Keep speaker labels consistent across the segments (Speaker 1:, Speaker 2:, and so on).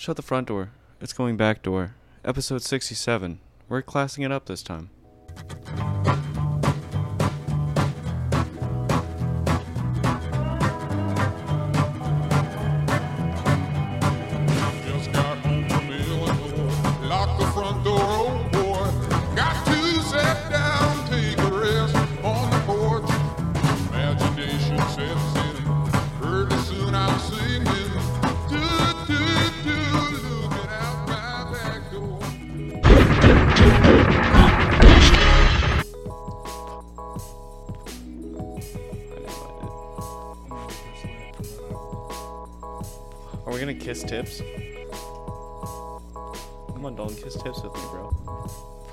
Speaker 1: Shut the front door. It's going back door. Episode 67. We're classing it up this time.
Speaker 2: Just got home from Illinois, locked the front door, oh boy. Got to sit down, take a rest on the porch. Imagination sets in, pretty soon I'm singing. Looking out my back door.
Speaker 1: Are we gonna kiss tips? Come on, Dalton, kiss tips with me, bro.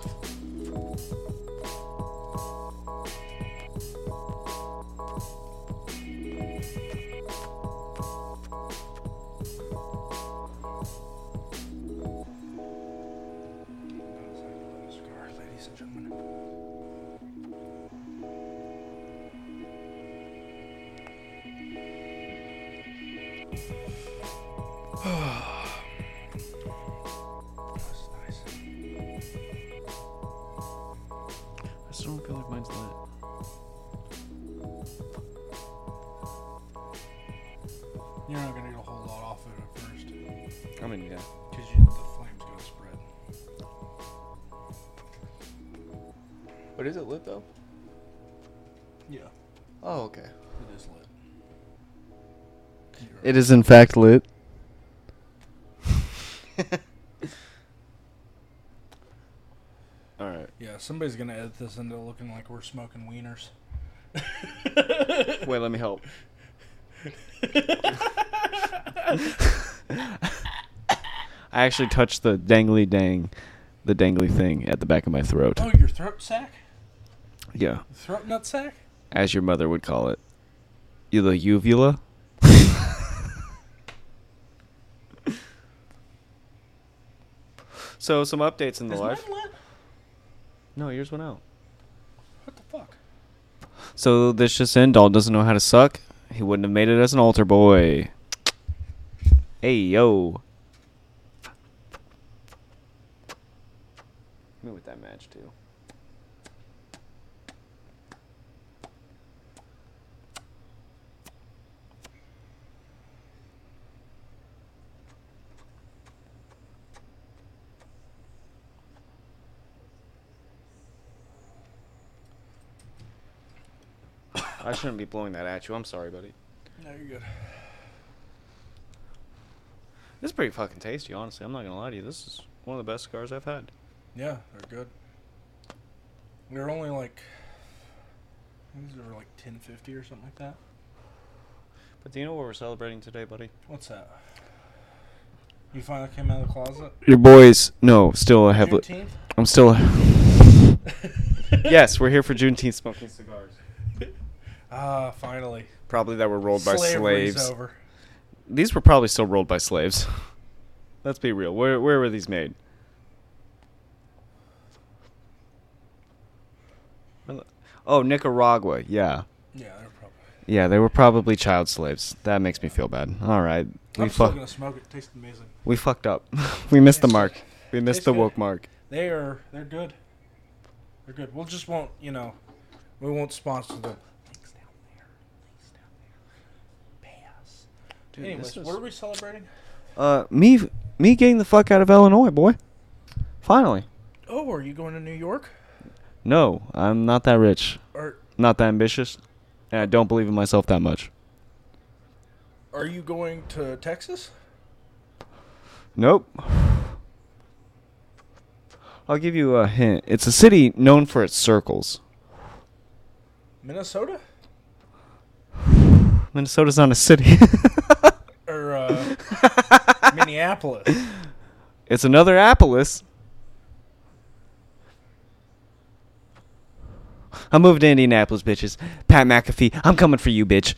Speaker 3: Ladies and gentlemen. That's nice.
Speaker 1: I still don't feel like mine's lit.
Speaker 3: You're not gonna get a whole lot off of it at first,
Speaker 1: I mean, yeah.
Speaker 3: because the flame's gonna spread.
Speaker 1: But is it lit, though?
Speaker 3: Yeah,
Speaker 1: Oh, okay.
Speaker 3: it is lit.
Speaker 1: It is, in fact, lit. Alright.
Speaker 3: Yeah, somebody's gonna edit this into looking like we're smoking wieners.
Speaker 1: Wait, let me help. I actually touched the dangly thing at the back of my throat.
Speaker 3: Oh, your throat sack?
Speaker 1: Yeah,
Speaker 3: Throat nut sack?
Speaker 1: as your mother would call it. You the uvula? So, some updates in the
Speaker 3: Is
Speaker 1: life.
Speaker 3: mine lit?
Speaker 1: No, yours went out.
Speaker 3: What the fuck?
Speaker 1: So, this just in, Dalton doesn't know how to suck. He wouldn't have made it as an altar boy. Hey, yo. Me with that match, too. I shouldn't be blowing that at you. I'm sorry, buddy.
Speaker 3: No, you're good.
Speaker 1: This is pretty fucking tasty, honestly. I'm not gonna lie to you. This is one of the best cigars I've had.
Speaker 3: Yeah, they're good. They're only like, I think these are like $10.50 or something like that.
Speaker 1: But do you know what we're celebrating today, buddy?
Speaker 3: What's that? You finally came out of the closet?
Speaker 1: Your boys, no, still have.
Speaker 3: Juneteenth?
Speaker 1: I'm still. Yes, we're here for Juneteenth smoking cigars.
Speaker 3: Ah, finally.
Speaker 1: Probably that were rolled by
Speaker 3: Slavery's
Speaker 1: slaves.
Speaker 3: over.
Speaker 1: These were probably still rolled by slaves. Let's be real. Where were these made? Oh, Nicaragua. Yeah.
Speaker 3: Yeah, they're probably.
Speaker 1: Yeah, they were probably child slaves. That makes me feel bad. All right.
Speaker 3: I'm still gonna smoke it. It tastes amazing.
Speaker 1: We fucked up. We missed the mark. We missed
Speaker 3: Tastes
Speaker 1: the
Speaker 3: good.
Speaker 1: woke mark.
Speaker 3: They're good. They're good. We'll just won't, we won't sponsor them. Links down there. Pay us.
Speaker 1: Dude,
Speaker 3: Anyways, what are we celebrating?
Speaker 1: Me getting the fuck out of Illinois, boy. Finally.
Speaker 3: Oh, are you going to New York?
Speaker 1: No, I'm not that rich.
Speaker 3: Or
Speaker 1: Not that ambitious. And I don't believe in myself that much.
Speaker 3: are you going to Texas?
Speaker 1: Nope. I'll give you a hint. It's a city known for its circles.
Speaker 3: Minnesota?
Speaker 1: Minnesota's not a city.
Speaker 3: Or Minneapolis?
Speaker 1: It's another Appolis. I moved to Indianapolis, bitches. Pat McAfee, I'm coming for you, bitch.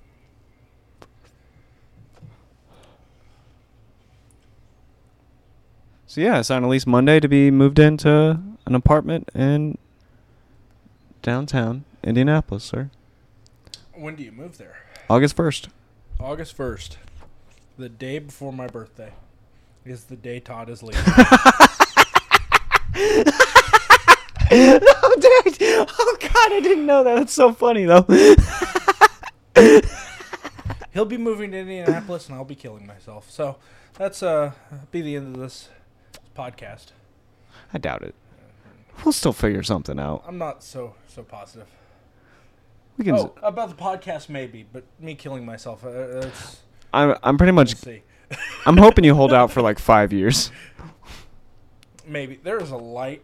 Speaker 1: So yeah, I signed a lease Monday to be moved into an apartment in downtown Indianapolis, sir.
Speaker 3: When do you move there?
Speaker 1: August 1st.
Speaker 3: August 1st. The day before my birthday. is the day Todd is leaving.
Speaker 1: Oh, dude. Oh, God, I didn't know that. That's so funny, though.
Speaker 3: He'll be moving to Indianapolis, and I'll be killing myself. So that's be the end of this podcast.
Speaker 1: I doubt it. We'll still figure something out.
Speaker 3: I'm not so positive.
Speaker 1: We can.
Speaker 3: Oh, about the podcast, maybe, but me killing myself. It's,
Speaker 1: I'm pretty
Speaker 3: we'll
Speaker 1: much.
Speaker 3: see.
Speaker 1: I'm hoping you hold out for like 5 years.
Speaker 3: Maybe there is a light.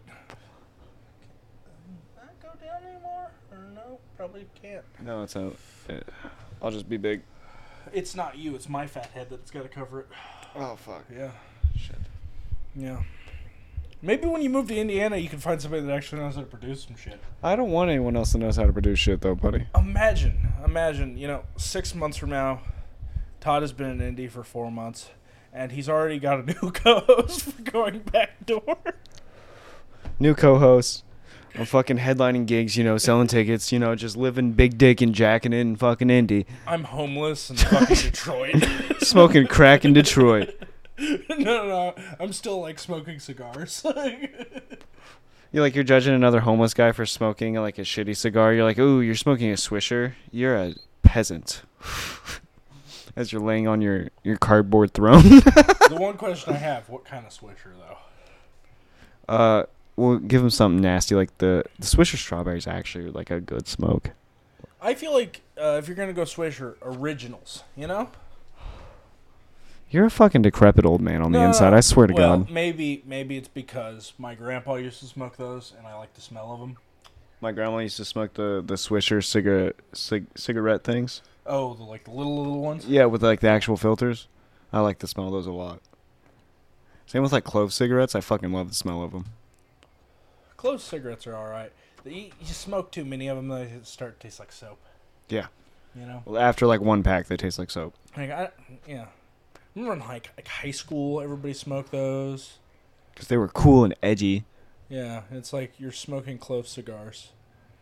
Speaker 3: Can that go down anymore? Or no? Probably can't.
Speaker 1: No, it's out. I'll just be big.
Speaker 3: It's not you. It's my fat head that's got to cover it.
Speaker 1: Oh fuck.
Speaker 3: Yeah.
Speaker 1: Shit.
Speaker 3: Yeah. Maybe when you move to Indiana, you can find somebody that actually knows how to produce some shit.
Speaker 1: I don't want anyone else that knows how to produce shit, though, buddy.
Speaker 3: Imagine, 6 months from now, Todd has been in Indy for 4 months, and he's already got a new co-host for going back door.
Speaker 1: New co-host. I'm fucking headlining gigs, selling tickets, just living big dick and jacking it in fucking Indy.
Speaker 3: I'm homeless in fucking Detroit.
Speaker 1: Smoking crack in Detroit.
Speaker 3: No. I'm still, smoking cigars.
Speaker 1: You're judging another homeless guy for smoking, a shitty cigar. You're like, ooh, you're smoking a Swisher? You're a peasant. As you're laying on your cardboard throne.
Speaker 3: The one question I have, what kind of Swisher, though?
Speaker 1: We'll give him something nasty. The Swisher strawberry is actually, a good smoke.
Speaker 3: I feel like if you're going to go Swisher, originals,
Speaker 1: You're a fucking decrepit old man on the inside. I swear to God.
Speaker 3: Maybe it's because my grandpa used to smoke those, and I like the smell of them.
Speaker 1: My grandma used to smoke the Swisher cigarette things.
Speaker 3: Oh, the little ones?
Speaker 1: Yeah, with the actual filters. I like the smell of those a lot. Same with clove cigarettes. I fucking love the smell of them.
Speaker 3: Clove cigarettes are all right. You smoke too many of them, they start to taste like soap.
Speaker 1: Yeah.
Speaker 3: Well,
Speaker 1: after one pack, they taste like soap.
Speaker 3: Yeah. Remember in high school, everybody smoked those?
Speaker 1: Because they were cool and edgy.
Speaker 3: Yeah, it's like you're smoking clove cigars.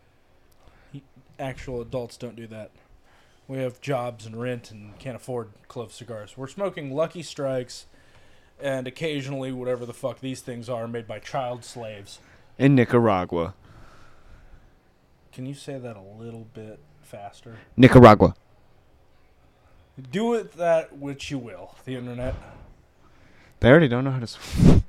Speaker 3: Actual adults don't do that. We have jobs and rent and can't afford clove cigars. We're smoking Lucky Strikes and occasionally whatever the fuck these things are made by child slaves.
Speaker 1: In Nicaragua.
Speaker 3: Can you say that a little bit faster?
Speaker 1: Nicaragua.
Speaker 3: Do with that which you will, the internet.
Speaker 1: They already don't know how to...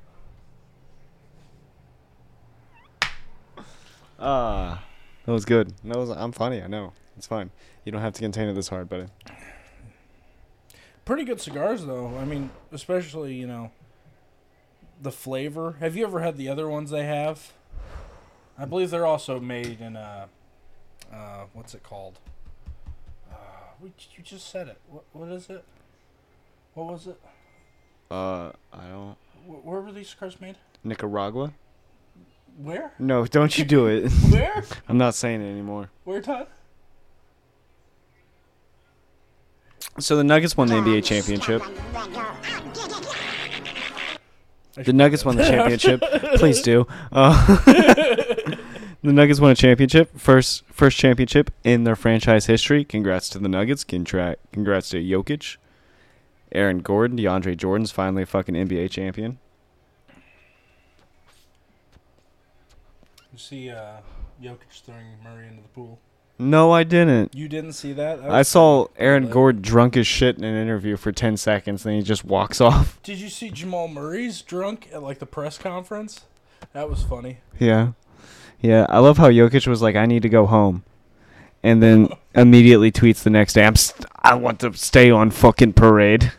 Speaker 1: That was good. I'm funny, I know. It's fine. You don't have to contain it this hard, buddy.
Speaker 3: Pretty good cigars, though. I mean, especially, the flavor. Have you ever had the other ones they have? I believe they're also made in, what's it called? You just said it. What is it? What was it?
Speaker 1: I don't...
Speaker 3: Where were these cigars made?
Speaker 1: Nicaragua?
Speaker 3: Where?
Speaker 1: No, don't you do it.
Speaker 3: Where?
Speaker 1: I'm not saying it anymore.
Speaker 3: Where, Todd?
Speaker 1: So the Nuggets won the NBA championship. The Nuggets won the championship. Please do. The Nuggets won a championship. First championship in their franchise history. Congrats to the Nuggets. Congrats to Jokic. Aaron Gordon. DeAndre Jordan's finally a fucking NBA champion.
Speaker 3: You see Jokic throwing Murray into the pool?
Speaker 1: No, I didn't.
Speaker 3: You didn't see that?
Speaker 1: I saw Aaron Gordon drunk as shit in an interview for 10 seconds, then he just walks off.
Speaker 3: Did you see Jamal Murray's drunk at the press conference? That was funny.
Speaker 1: Yeah. Yeah, I love how Jokic was like, I need to go home. And then immediately tweets the next day, I want to stay on fucking parade.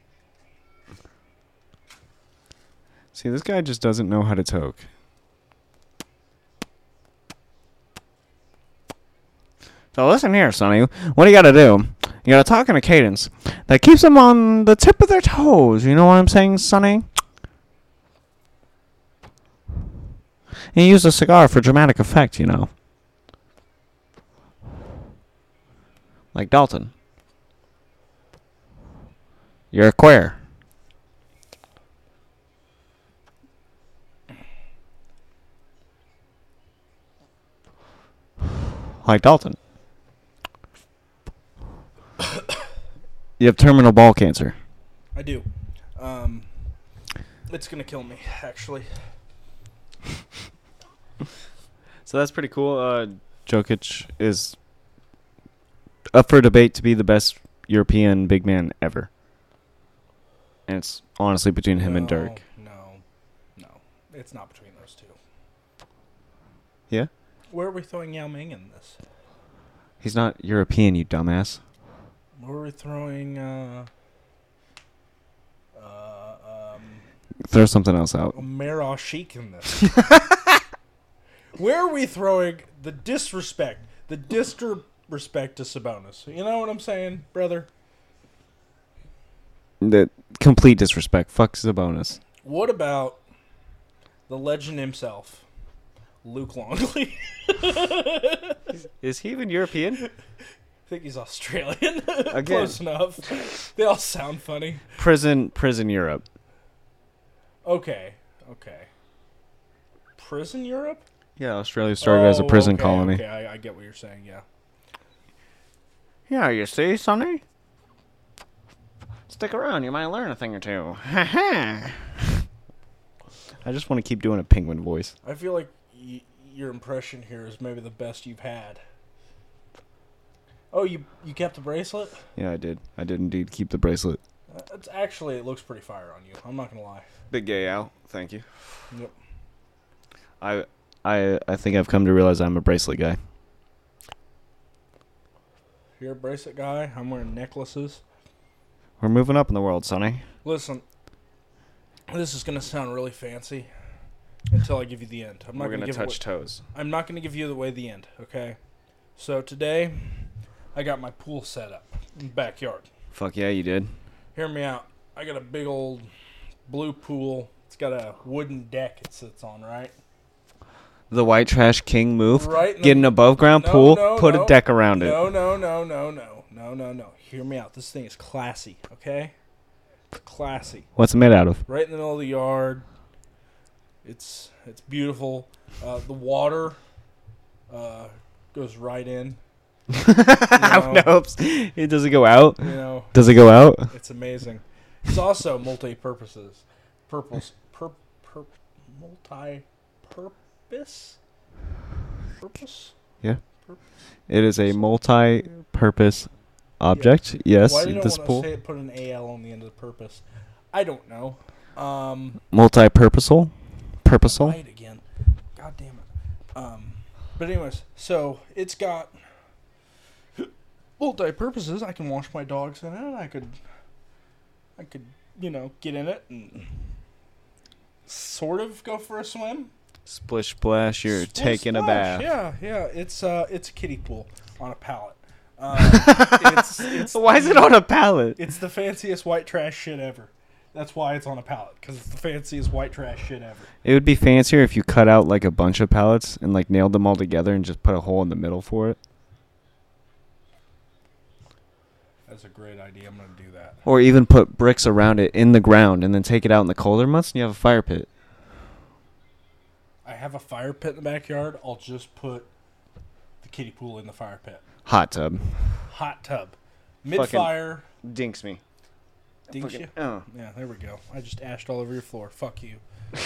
Speaker 1: See, this guy just doesn't know how to toke. So listen here, Sonny. What do you got to do? You got to talk in a cadence that keeps them on the tip of their toes. You know what I'm saying, Sonny? And you use a cigar for dramatic effect, Like Dalton. You're a queer. Like Dalton. You have terminal ball cancer.
Speaker 3: I do. It's gonna kill me, actually.
Speaker 1: So that's pretty cool. Jokic is up for debate to be the best European big man ever. And it's honestly between him and Dirk.
Speaker 3: No. It's not between those two.
Speaker 1: Yeah?
Speaker 3: Where are we throwing Yao Ming in this?
Speaker 1: He's not European, you dumbass.
Speaker 3: Where are we throwing,
Speaker 1: Throw something else out.
Speaker 3: Amir Sheik in this? Where are we throwing the disrespect? The disrespect to Sabonis. You know what I'm saying, brother?
Speaker 1: The complete disrespect. Fuck Sabonis.
Speaker 3: What about the legend himself, Luke Longley?
Speaker 1: Is he even European?
Speaker 3: I think he's Australian.
Speaker 1: Again.
Speaker 3: Close enough. They all sound funny.
Speaker 1: Prison Europe.
Speaker 3: Okay. Prison Europe?
Speaker 1: Yeah, Australia started as a prison colony.
Speaker 3: Okay, I get what you're saying, yeah.
Speaker 1: Yeah, you see, Sonny? Stick around, you might learn a thing or two. I just want to keep doing a penguin voice.
Speaker 3: I feel like your impression here is maybe the best you've had. Oh, you kept the bracelet?
Speaker 1: Yeah, I did. I did indeed keep the bracelet.
Speaker 3: It's actually, it looks pretty fire on you. I'm not gonna lie.
Speaker 1: Big gay out. Thank you.
Speaker 3: Yep.
Speaker 1: I think I've come to realize I'm a bracelet guy.
Speaker 3: You're a bracelet guy. I'm wearing necklaces.
Speaker 1: We're moving up in the world, Sonny.
Speaker 3: Listen, this is gonna sound really fancy until I give you the end.
Speaker 1: We're gonna touch toes.
Speaker 3: I'm not gonna give you the end. Okay. So today, I got my pool set up in the backyard.
Speaker 1: Fuck yeah, you did.
Speaker 3: Hear me out. I got a big old blue pool. It's got a wooden deck it sits on, right?
Speaker 1: The white trash king move.
Speaker 3: Right.
Speaker 1: Get an above ground pool, put a deck around it.
Speaker 3: No. Hear me out. This thing is classy, okay? It's classy.
Speaker 1: What's it made out of?
Speaker 3: Right in the middle of the yard. It's beautiful. The water goes right in.
Speaker 1: Nope. It doesn't go out.
Speaker 3: You know,
Speaker 1: Does it go out?
Speaker 3: it's amazing. It's also multi-purposes. Multi-purpose? Purpose?
Speaker 1: Yeah. It is a multi-purpose object. Yes,
Speaker 3: Why did I
Speaker 1: this
Speaker 3: want
Speaker 1: pool.
Speaker 3: to put an AL on the end of the purpose? I don't know.
Speaker 1: Multi-purposeful. Purposeful.
Speaker 3: Right again. God damn it. But anyways, so it's got multi-purposes. I can wash my dogs in it. I could, get in it and sort of go for a swim.
Speaker 1: Splish splash. You're
Speaker 3: Splish
Speaker 1: taking a
Speaker 3: splash.
Speaker 1: bath.
Speaker 3: Yeah. It's a kiddie pool on a pallet. It's
Speaker 1: Why is it on a pallet?
Speaker 3: It's the fanciest white trash shit ever. That's why it's on a pallet, because it's the fanciest white trash shit ever.
Speaker 1: It would be fancier if you cut out like a bunch of pallets and like nailed them all together and just put a hole in the middle for it.
Speaker 3: That's a great idea. I'm going to do that.
Speaker 1: Or even put bricks around it in the ground and then take it out in the colder months and you have a fire pit.
Speaker 3: I have a fire pit in the backyard. I'll just put the kiddie pool in the fire pit.
Speaker 1: Hot tub.
Speaker 3: Hot tub. Mid-fire.
Speaker 1: Dinks me.
Speaker 3: Dinks you?
Speaker 1: Oh.
Speaker 3: Yeah, there we go. I just ashed all over your floor. Fuck you.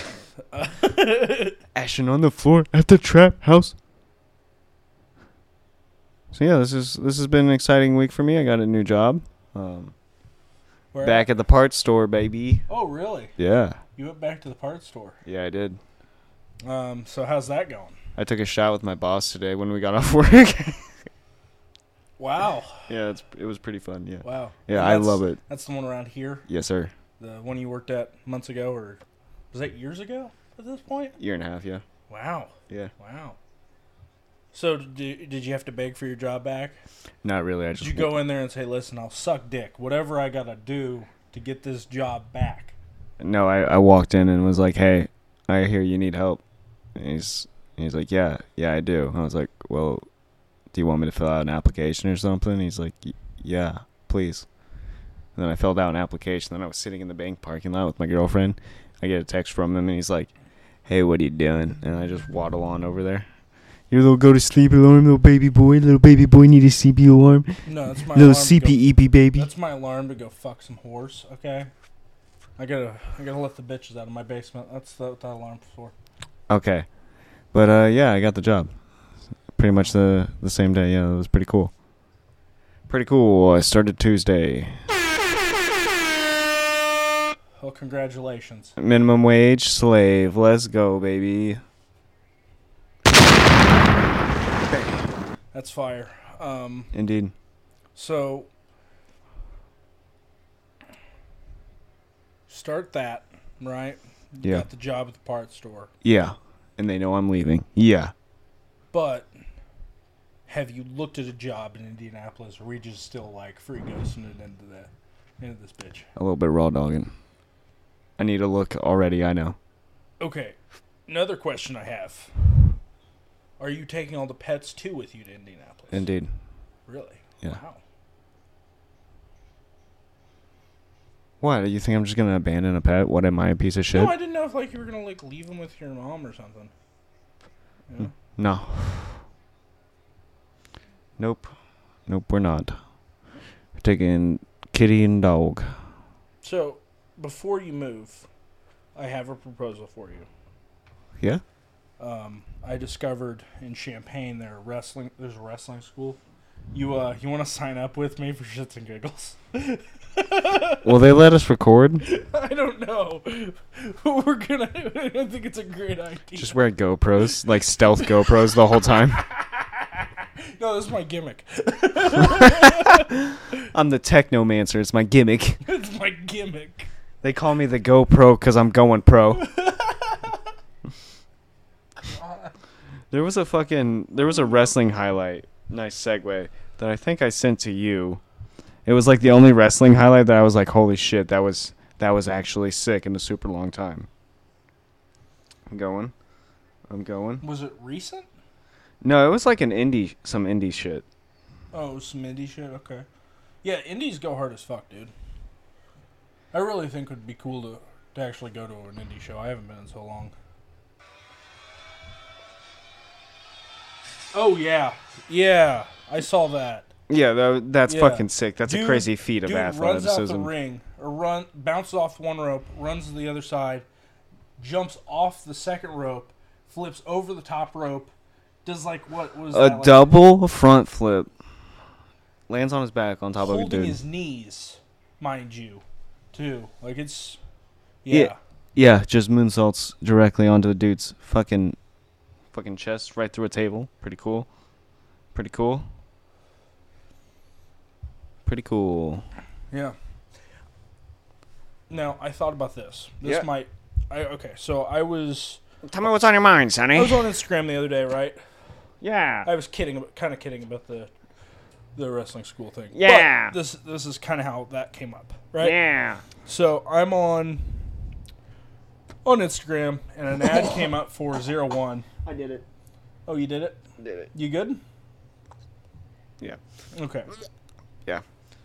Speaker 1: Ashing on the floor at the trap house. So yeah, this has been an exciting week for me. I got a new job.
Speaker 3: Where
Speaker 1: Back at the parts store, baby.
Speaker 3: Oh, really?
Speaker 1: Yeah.
Speaker 3: You went back to the parts store.
Speaker 1: Yeah, I did.
Speaker 3: So how's that going?
Speaker 1: I took a shot with my boss today when we got off work.
Speaker 3: Wow.
Speaker 1: Yeah, it was pretty fun. Yeah.
Speaker 3: Wow.
Speaker 1: Yeah,
Speaker 3: And
Speaker 1: I love it.
Speaker 3: That's the one around here?
Speaker 1: Yes, sir.
Speaker 3: The one you worked at months ago, or was that years ago at this point?
Speaker 1: Year and a half, yeah.
Speaker 3: Wow.
Speaker 1: Yeah.
Speaker 3: Wow. So did you have to beg for your job back?
Speaker 1: Not really.
Speaker 3: Did you go in there and say, listen, I'll suck dick, whatever I got to do to get this job back?
Speaker 1: No, I walked in and was like, hey, I hear you need help. And he's like, yeah, I do. I was like, well, do you want me to fill out an application or something? He's like, yeah, please. And then I filled out an application. Then I was sitting in the bank parking lot with my girlfriend. I get a text from him, and he's like, hey, what are you doing? And I just waddle on over there. Your little go-to-sleep alarm, little baby boy. Little baby boy need a CP alarm.
Speaker 3: No, that's my
Speaker 1: little
Speaker 3: alarm to go-
Speaker 1: CPEP baby.
Speaker 3: That's my alarm to go fuck some horse, okay? I gotta let the bitches out of my basement. That's what that alarm's for.
Speaker 1: Okay. But, yeah, I got the job. Pretty much the same day. Yeah, it was pretty cool. Pretty cool. I started Tuesday.
Speaker 3: Well, congratulations.
Speaker 1: Minimum wage slave. Let's go, baby.
Speaker 3: That's fire.
Speaker 1: Indeed.
Speaker 3: So, start that, right? You
Speaker 1: Yeah.
Speaker 3: got the job at the parts store.
Speaker 1: Yeah. And they know I'm leaving. Yeah.
Speaker 3: But, have you looked at a job in Indianapolis, or are we just still, like, free ghosting it into this bitch?
Speaker 1: A little bit raw dogging. I need a look already, I know.
Speaker 3: Okay, another question I have. Are you taking all the pets, too, with you to Indianapolis?
Speaker 1: Indeed.
Speaker 3: Really?
Speaker 1: Yeah.
Speaker 3: Wow.
Speaker 1: What? You think I'm just going to abandon a pet? What, am I a piece of shit?
Speaker 3: No, I didn't know if, like, you were going to, like, leave them with your mom or something. Yeah.
Speaker 1: No. Nope. Nope, we're not. We're taking kitty and dog.
Speaker 3: So, before you move, I have a proposal for you.
Speaker 1: Yeah?
Speaker 3: I discovered in Champaign there's a wrestling school. You want to sign up with me for shits and giggles?
Speaker 1: Will they let us record?
Speaker 3: I don't know. We're gonna. I think it's a great idea.
Speaker 1: Just wear GoPros, like stealth GoPros the whole time.
Speaker 3: No, this is my gimmick.
Speaker 1: I'm the technomancer. It's my gimmick.
Speaker 3: It's my gimmick.
Speaker 1: They call me the GoPro because I'm going pro. There was a wrestling highlight, nice segue, that I think I sent to you. It was like the only wrestling highlight that I was like, holy shit, that was actually sick in a super long time. I'm going.
Speaker 3: Was it recent?
Speaker 1: No, it was like some indie shit.
Speaker 3: Oh, some indie shit? Okay. Yeah, indies go hard as fuck, dude. I really think it would be cool to actually go to an indie show. I haven't been in so long. Oh, yeah. Yeah, I saw that.
Speaker 1: Yeah, that's
Speaker 3: Yeah.
Speaker 1: fucking sick. That's a
Speaker 3: Dude-
Speaker 1: crazy feat of
Speaker 3: Dude runs out the
Speaker 1: athleticism.
Speaker 3: ring, or bounces off one rope, runs to the other side, jumps off the second rope, flips over the top rope, does like what was
Speaker 1: A
Speaker 3: that? Like,
Speaker 1: double front flip. Lands on his back on top of a
Speaker 3: holding
Speaker 1: dude.
Speaker 3: his knees, mind you, too. Like it's,
Speaker 1: Yeah.
Speaker 3: yeah.
Speaker 1: Yeah, just moonsaults directly onto a dude's fucking chest, right through a table. Pretty cool. Pretty cool. Pretty cool.
Speaker 3: Yeah. Now I thought about this.
Speaker 1: Yeah.
Speaker 3: So I was
Speaker 1: Tell me what's on your mind, Sonny.
Speaker 3: on Instagram the other day, right?
Speaker 1: Yeah.
Speaker 3: I was kidding about the wrestling school thing.
Speaker 1: Yeah.
Speaker 3: But this is kind of how that came up, right?
Speaker 1: Yeah.
Speaker 3: So I'm on Instagram, and an ad came up for 01.
Speaker 1: I did it.
Speaker 3: Oh, you did it?
Speaker 1: Did it.
Speaker 3: You good?
Speaker 1: Yeah.
Speaker 3: Okay.
Speaker 1: Yeah.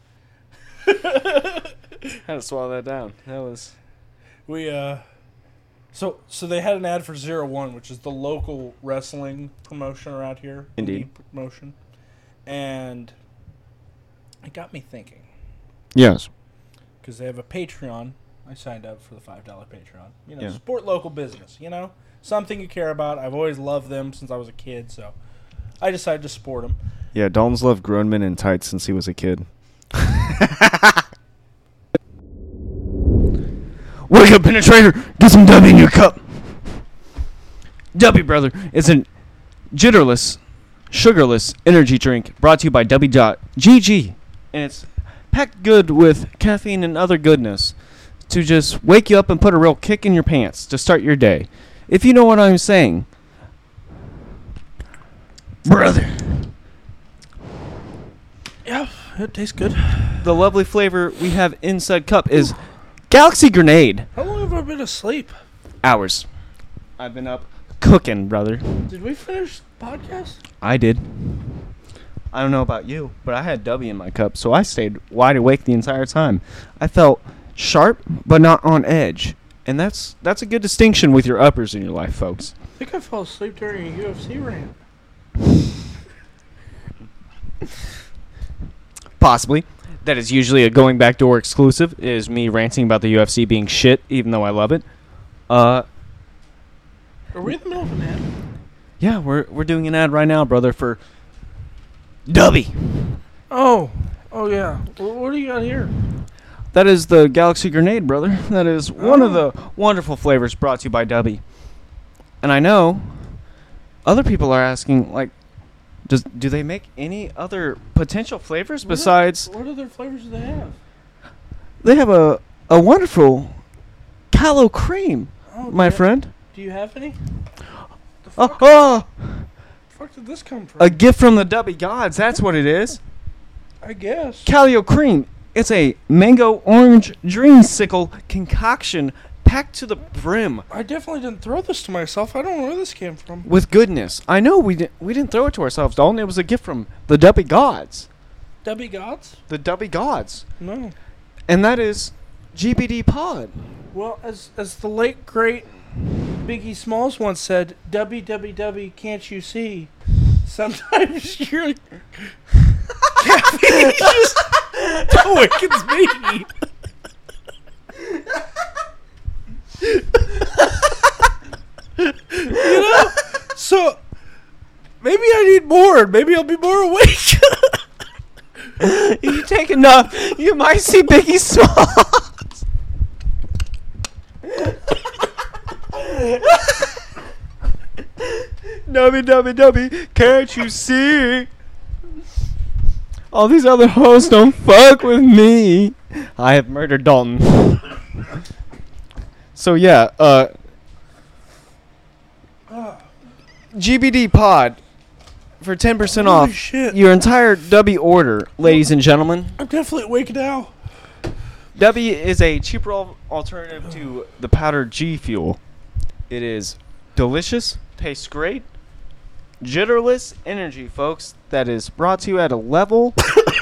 Speaker 1: Had to swallow that down. That was...
Speaker 3: We so they had an ad for 01, which is the local wrestling promotion around here.
Speaker 1: Indeed.
Speaker 3: Indie promotion. And it got me thinking,
Speaker 1: Yes.
Speaker 3: because they have a Patreon. I signed up for the $5 Patreon. You know,
Speaker 1: Yeah.
Speaker 3: support local business, you know? Something you care about. I've always loved them since I was a kid, so I decided to support them.
Speaker 1: Yeah, Dalton's loved grown men in tights since he was a kid. Wake up, penetrator! Get some W in your cup! W, brother, is a jitterless, sugarless energy drink brought to you by W.GG. And it's packed good with caffeine and other goodness to just wake you up and put a real kick in your pants to start your day. If you know what I'm saying. Brother.
Speaker 3: Yeah, it tastes good.
Speaker 1: The lovely flavor we have inside cup is Galaxy Grenade.
Speaker 3: How long have I been asleep?
Speaker 1: Hours. I've been up cooking, brother.
Speaker 3: Did we finish the podcast?
Speaker 1: I did. I don't know about you, but I had W in my cup, so I stayed wide awake the entire time. I felt sharp, but not on edge. And that's a good distinction with your uppers in your life, folks.
Speaker 3: I think I fell asleep during a UFC rant.
Speaker 1: Possibly. that is usually a Going Back Door exclusive, is me ranting about the UFC being shit, even though I love it.
Speaker 3: Are we in the middle of an ad?
Speaker 1: Yeah, we're doing an ad right now, brother, for Dubby.
Speaker 3: Oh yeah. What do you got here?
Speaker 1: That is the Galaxy Grenade, brother. That is one of the wonderful flavors brought to you by Dubby. And I know other people are asking, like, do they make any other potential flavors besides...
Speaker 3: What other flavors do they have?
Speaker 1: They have a wonderful Calo Cream, my friend.
Speaker 3: Do you have any?
Speaker 1: The
Speaker 3: fuck did this come from?
Speaker 1: A gift from the Dubby gods, that's what it is.
Speaker 3: I guess.
Speaker 1: Calio Cream. It's a mango orange dreamsicle concoction packed to the brim
Speaker 3: I definitely didn't throw this to myself. I don't know where this came from.
Speaker 1: with goodness. I know we didn't throw it to ourselves, Dalton. It was a gift from the Dubby gods.
Speaker 3: Dubby Gods?
Speaker 1: The Dubby gods.
Speaker 3: No.
Speaker 1: And that is GBD Pod.
Speaker 3: Well, as the late great Biggie Smalls once said, WWW, can't you see? Sometimes you're caffeine just awakens me. You know? So maybe I need more. Maybe I'll be more awake.
Speaker 1: You take enough, you might see Biggie Smalls. WWW, can't you see? All these other hoes don't fuck with me. I have murdered Dalton. So yeah, GBD Pod for 10%
Speaker 3: Holy
Speaker 1: off
Speaker 3: shit.
Speaker 1: your entire Dubby order, ladies and gentlemen.
Speaker 3: I'm definitely awake now.
Speaker 1: Dubby is a cheaper alternative to the powdered G Fuel. It is delicious, tastes great, jitterless energy, folks, that is brought to you at a level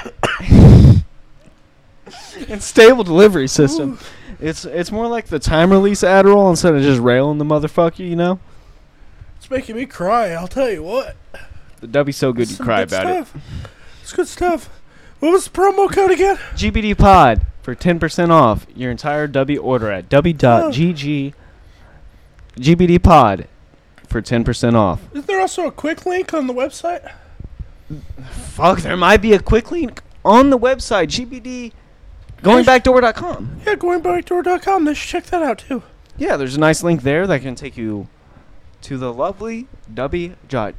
Speaker 1: and stable delivery system. It's more like the time release Adderall instead of just railing the motherfucker, you know?
Speaker 3: It's making me cry, I'll tell you what.
Speaker 1: The Dubby's so good you
Speaker 3: Some
Speaker 1: cry
Speaker 3: good
Speaker 1: about
Speaker 3: stuff. It's good stuff. What was the promo code again?
Speaker 1: it. GBD Pod for 10% off your entire Dubby order at w.gg. GBD Pod for 10% off.
Speaker 3: Is there also a quick link on the website?
Speaker 1: Fuck, there might be a quick link on the website, GBD, goingbackdoor.com.
Speaker 3: Yeah, goingbackdoor.com. They should check that out too.
Speaker 1: Yeah, there's a nice link there that can take you to the lovely Dubby.gg.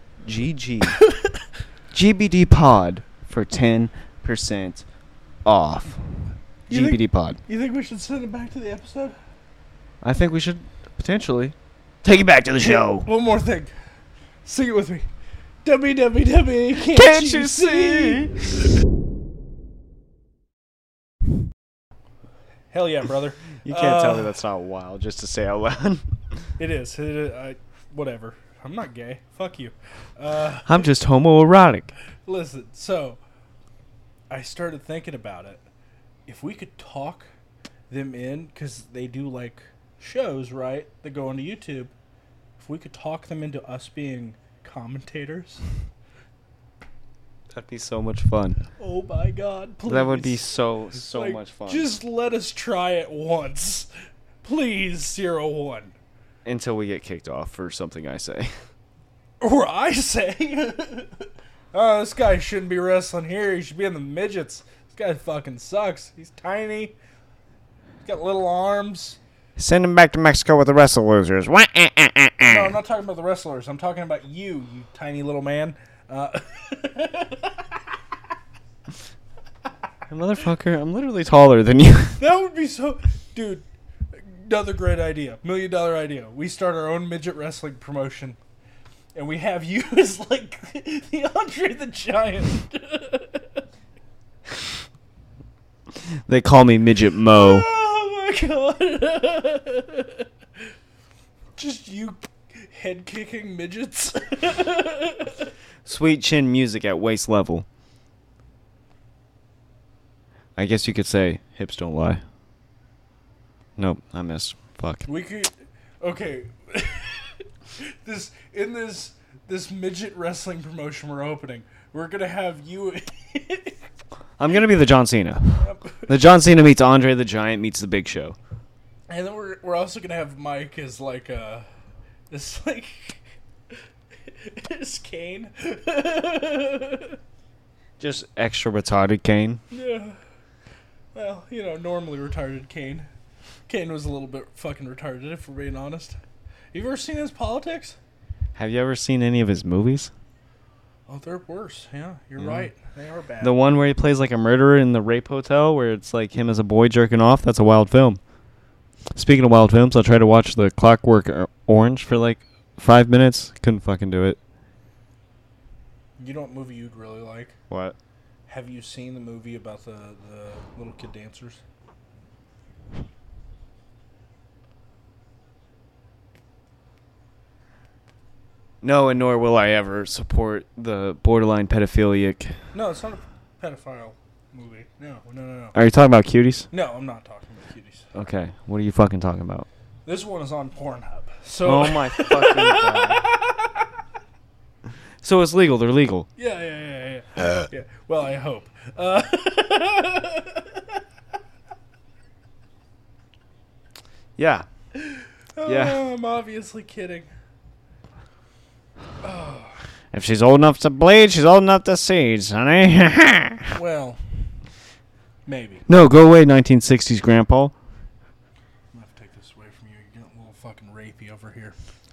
Speaker 1: GBD Pod for 10% off.
Speaker 3: You think-
Speaker 1: GBD Pod.
Speaker 3: You think we should send it back to the episode?
Speaker 1: I think we should potentially take it back to the show.
Speaker 3: One more thing. Sing it with me. WWW, can't,
Speaker 1: Can't
Speaker 3: you
Speaker 1: you
Speaker 3: see? Hell yeah, brother.
Speaker 1: You can't tell me that's not wild just to say out loud.
Speaker 3: It is. Whatever. I'm not gay. Fuck you.
Speaker 1: I'm just homoerotic.
Speaker 3: Listen, so I started thinking about it. If we could talk them in, because they do like shows, right? That go onto YouTube. If we could talk them into us being commentators.
Speaker 1: That'd be so much fun.
Speaker 3: Oh my god, please.
Speaker 1: That would be so
Speaker 3: Like,
Speaker 1: much fun.
Speaker 3: Just let us try it once. Please, 01.
Speaker 1: Until we get kicked off for something I say.
Speaker 3: Or I say, oh, this guy shouldn't be wrestling here. He should be in the midgets. This guy fucking sucks. He's tiny. He's got little arms.
Speaker 1: Send him back to Mexico with the wrestle losers.
Speaker 3: No, I'm not talking about the wrestlers. I'm talking about you tiny little man.
Speaker 1: Motherfucker, I'm literally taller than you.
Speaker 3: That would be so... Dude, another great idea. $1 million idea. We start our own midget wrestling promotion. And we have you as, like, the Andre the Giant.
Speaker 1: They call me Midget Mo.
Speaker 3: Oh, my God. Just you head-kicking midgets.
Speaker 1: Sweet chin music at waist level. I guess you could say hips don't lie. Nope, I missed. Fuck.
Speaker 3: We could... Okay. This midget wrestling promotion we're opening, we're gonna have you
Speaker 1: I'm gonna be the John Cena. The John Cena meets Andre the Giant meets the Big Show.
Speaker 3: And then we're also gonna have Mike as like it's like it's Kane.
Speaker 1: Just extra retarded Kane.
Speaker 3: Yeah. Well, normally retarded Kane. Kane was a little bit fucking retarded, if we're being honest. You ever seen his politics?
Speaker 1: Have you ever seen any of his movies?
Speaker 3: Oh, they're worse. Yeah, you're right. They are bad.
Speaker 1: The one where he plays like a murderer in the rape hotel, where it's like him as a boy jerking off. That's a wild film. Speaking of wild films, I tried to watch The Clockwork Orange for like 5 minutes. Couldn't fucking do it.
Speaker 3: You know what movie you'd really like?
Speaker 1: What?
Speaker 3: Have you seen the movie about the little kid dancers?
Speaker 1: No, and nor will I ever support the borderline pedophilic.
Speaker 3: No, it's not a pedophile movie. No.
Speaker 1: Are you talking about Cuties?
Speaker 3: No, I'm not talking about Cuties.
Speaker 1: Okay, what are you fucking talking about?
Speaker 3: This one is on Pornhub. So
Speaker 1: Oh my fucking god. So it's legal, they're legal.
Speaker 3: Yeah. Yeah. Well, I hope.
Speaker 1: Yeah.
Speaker 3: I'm obviously kidding.
Speaker 1: If she's old enough to bleed, she's old enough to seeds, honey.
Speaker 3: Well, maybe.
Speaker 1: No, go away, 1960s grandpa.
Speaker 3: I'm gonna have to take this away from you. You're getting a little fucking rapey over here.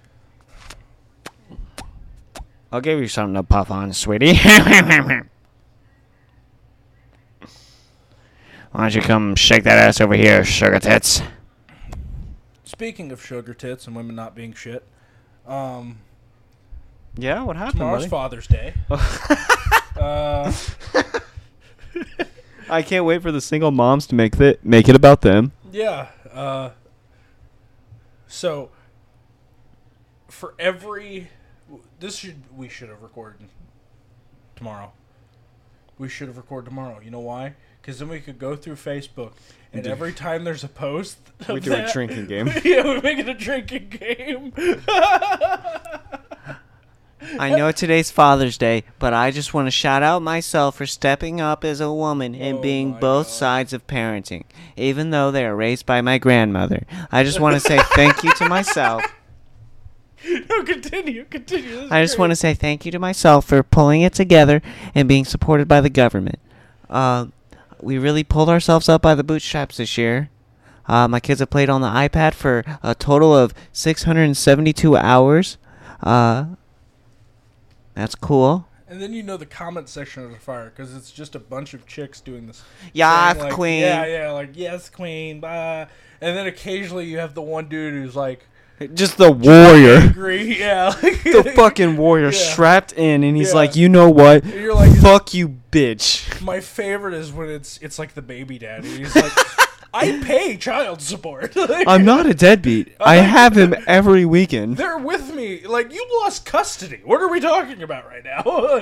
Speaker 1: I'll give you something to puff on, sweetie. Why don't you come shake that ass over here, sugar tits?
Speaker 3: Speaking of sugar tits and women not being shit,
Speaker 1: Yeah, what happened,
Speaker 3: tomorrow's
Speaker 1: buddy?
Speaker 3: Father's Day.
Speaker 1: I can't wait for the single moms to make it about them.
Speaker 3: Yeah. So for every we should have recorded tomorrow. We should have recorded tomorrow. You know why? Because then we could go through Facebook, and every time there's a post,
Speaker 1: We do a drinking game.
Speaker 3: Yeah, we make it a drinking game.
Speaker 4: I know today's Father's Day, but I just want to shout out myself for stepping up as a woman and
Speaker 3: Oh
Speaker 4: being
Speaker 3: my
Speaker 4: both
Speaker 3: God.
Speaker 4: sides of parenting, even though they are raised by my grandmother. I just want to say thank you to myself.
Speaker 3: No, continue.
Speaker 4: I just want to say thank you to myself for pulling it together and being supported by the government. We really pulled ourselves up by the bootstraps this year. My kids have played on the iPad for a total of 672 hours. That's cool.
Speaker 3: And then the comment section of the fire, because it's just a bunch of chicks doing this.
Speaker 4: Yes,
Speaker 3: saying, like,
Speaker 4: queen.
Speaker 3: Yeah, like, yes, queen, bye. And then occasionally you have the one dude who's like,
Speaker 1: Just the warrior.
Speaker 3: angry, yeah.
Speaker 1: The fucking warrior
Speaker 3: Yeah.
Speaker 1: strapped in, and he's
Speaker 3: Yeah.
Speaker 1: like, you know what?
Speaker 3: And you're like,
Speaker 1: Fuck you, bitch.
Speaker 3: my favorite is when it's like the baby daddy. He's like, I pay child support. Like,
Speaker 1: I'm not a deadbeat. I have him every weekend.
Speaker 3: they're with me. Like, you lost custody. What are we talking about right now?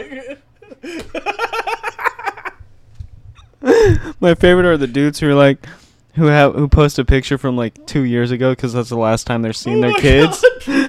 Speaker 3: Like,
Speaker 1: My favorite are the dudes who are like, who post a picture from like 2 years ago because that's the last time they're seeing their
Speaker 3: my
Speaker 1: kids.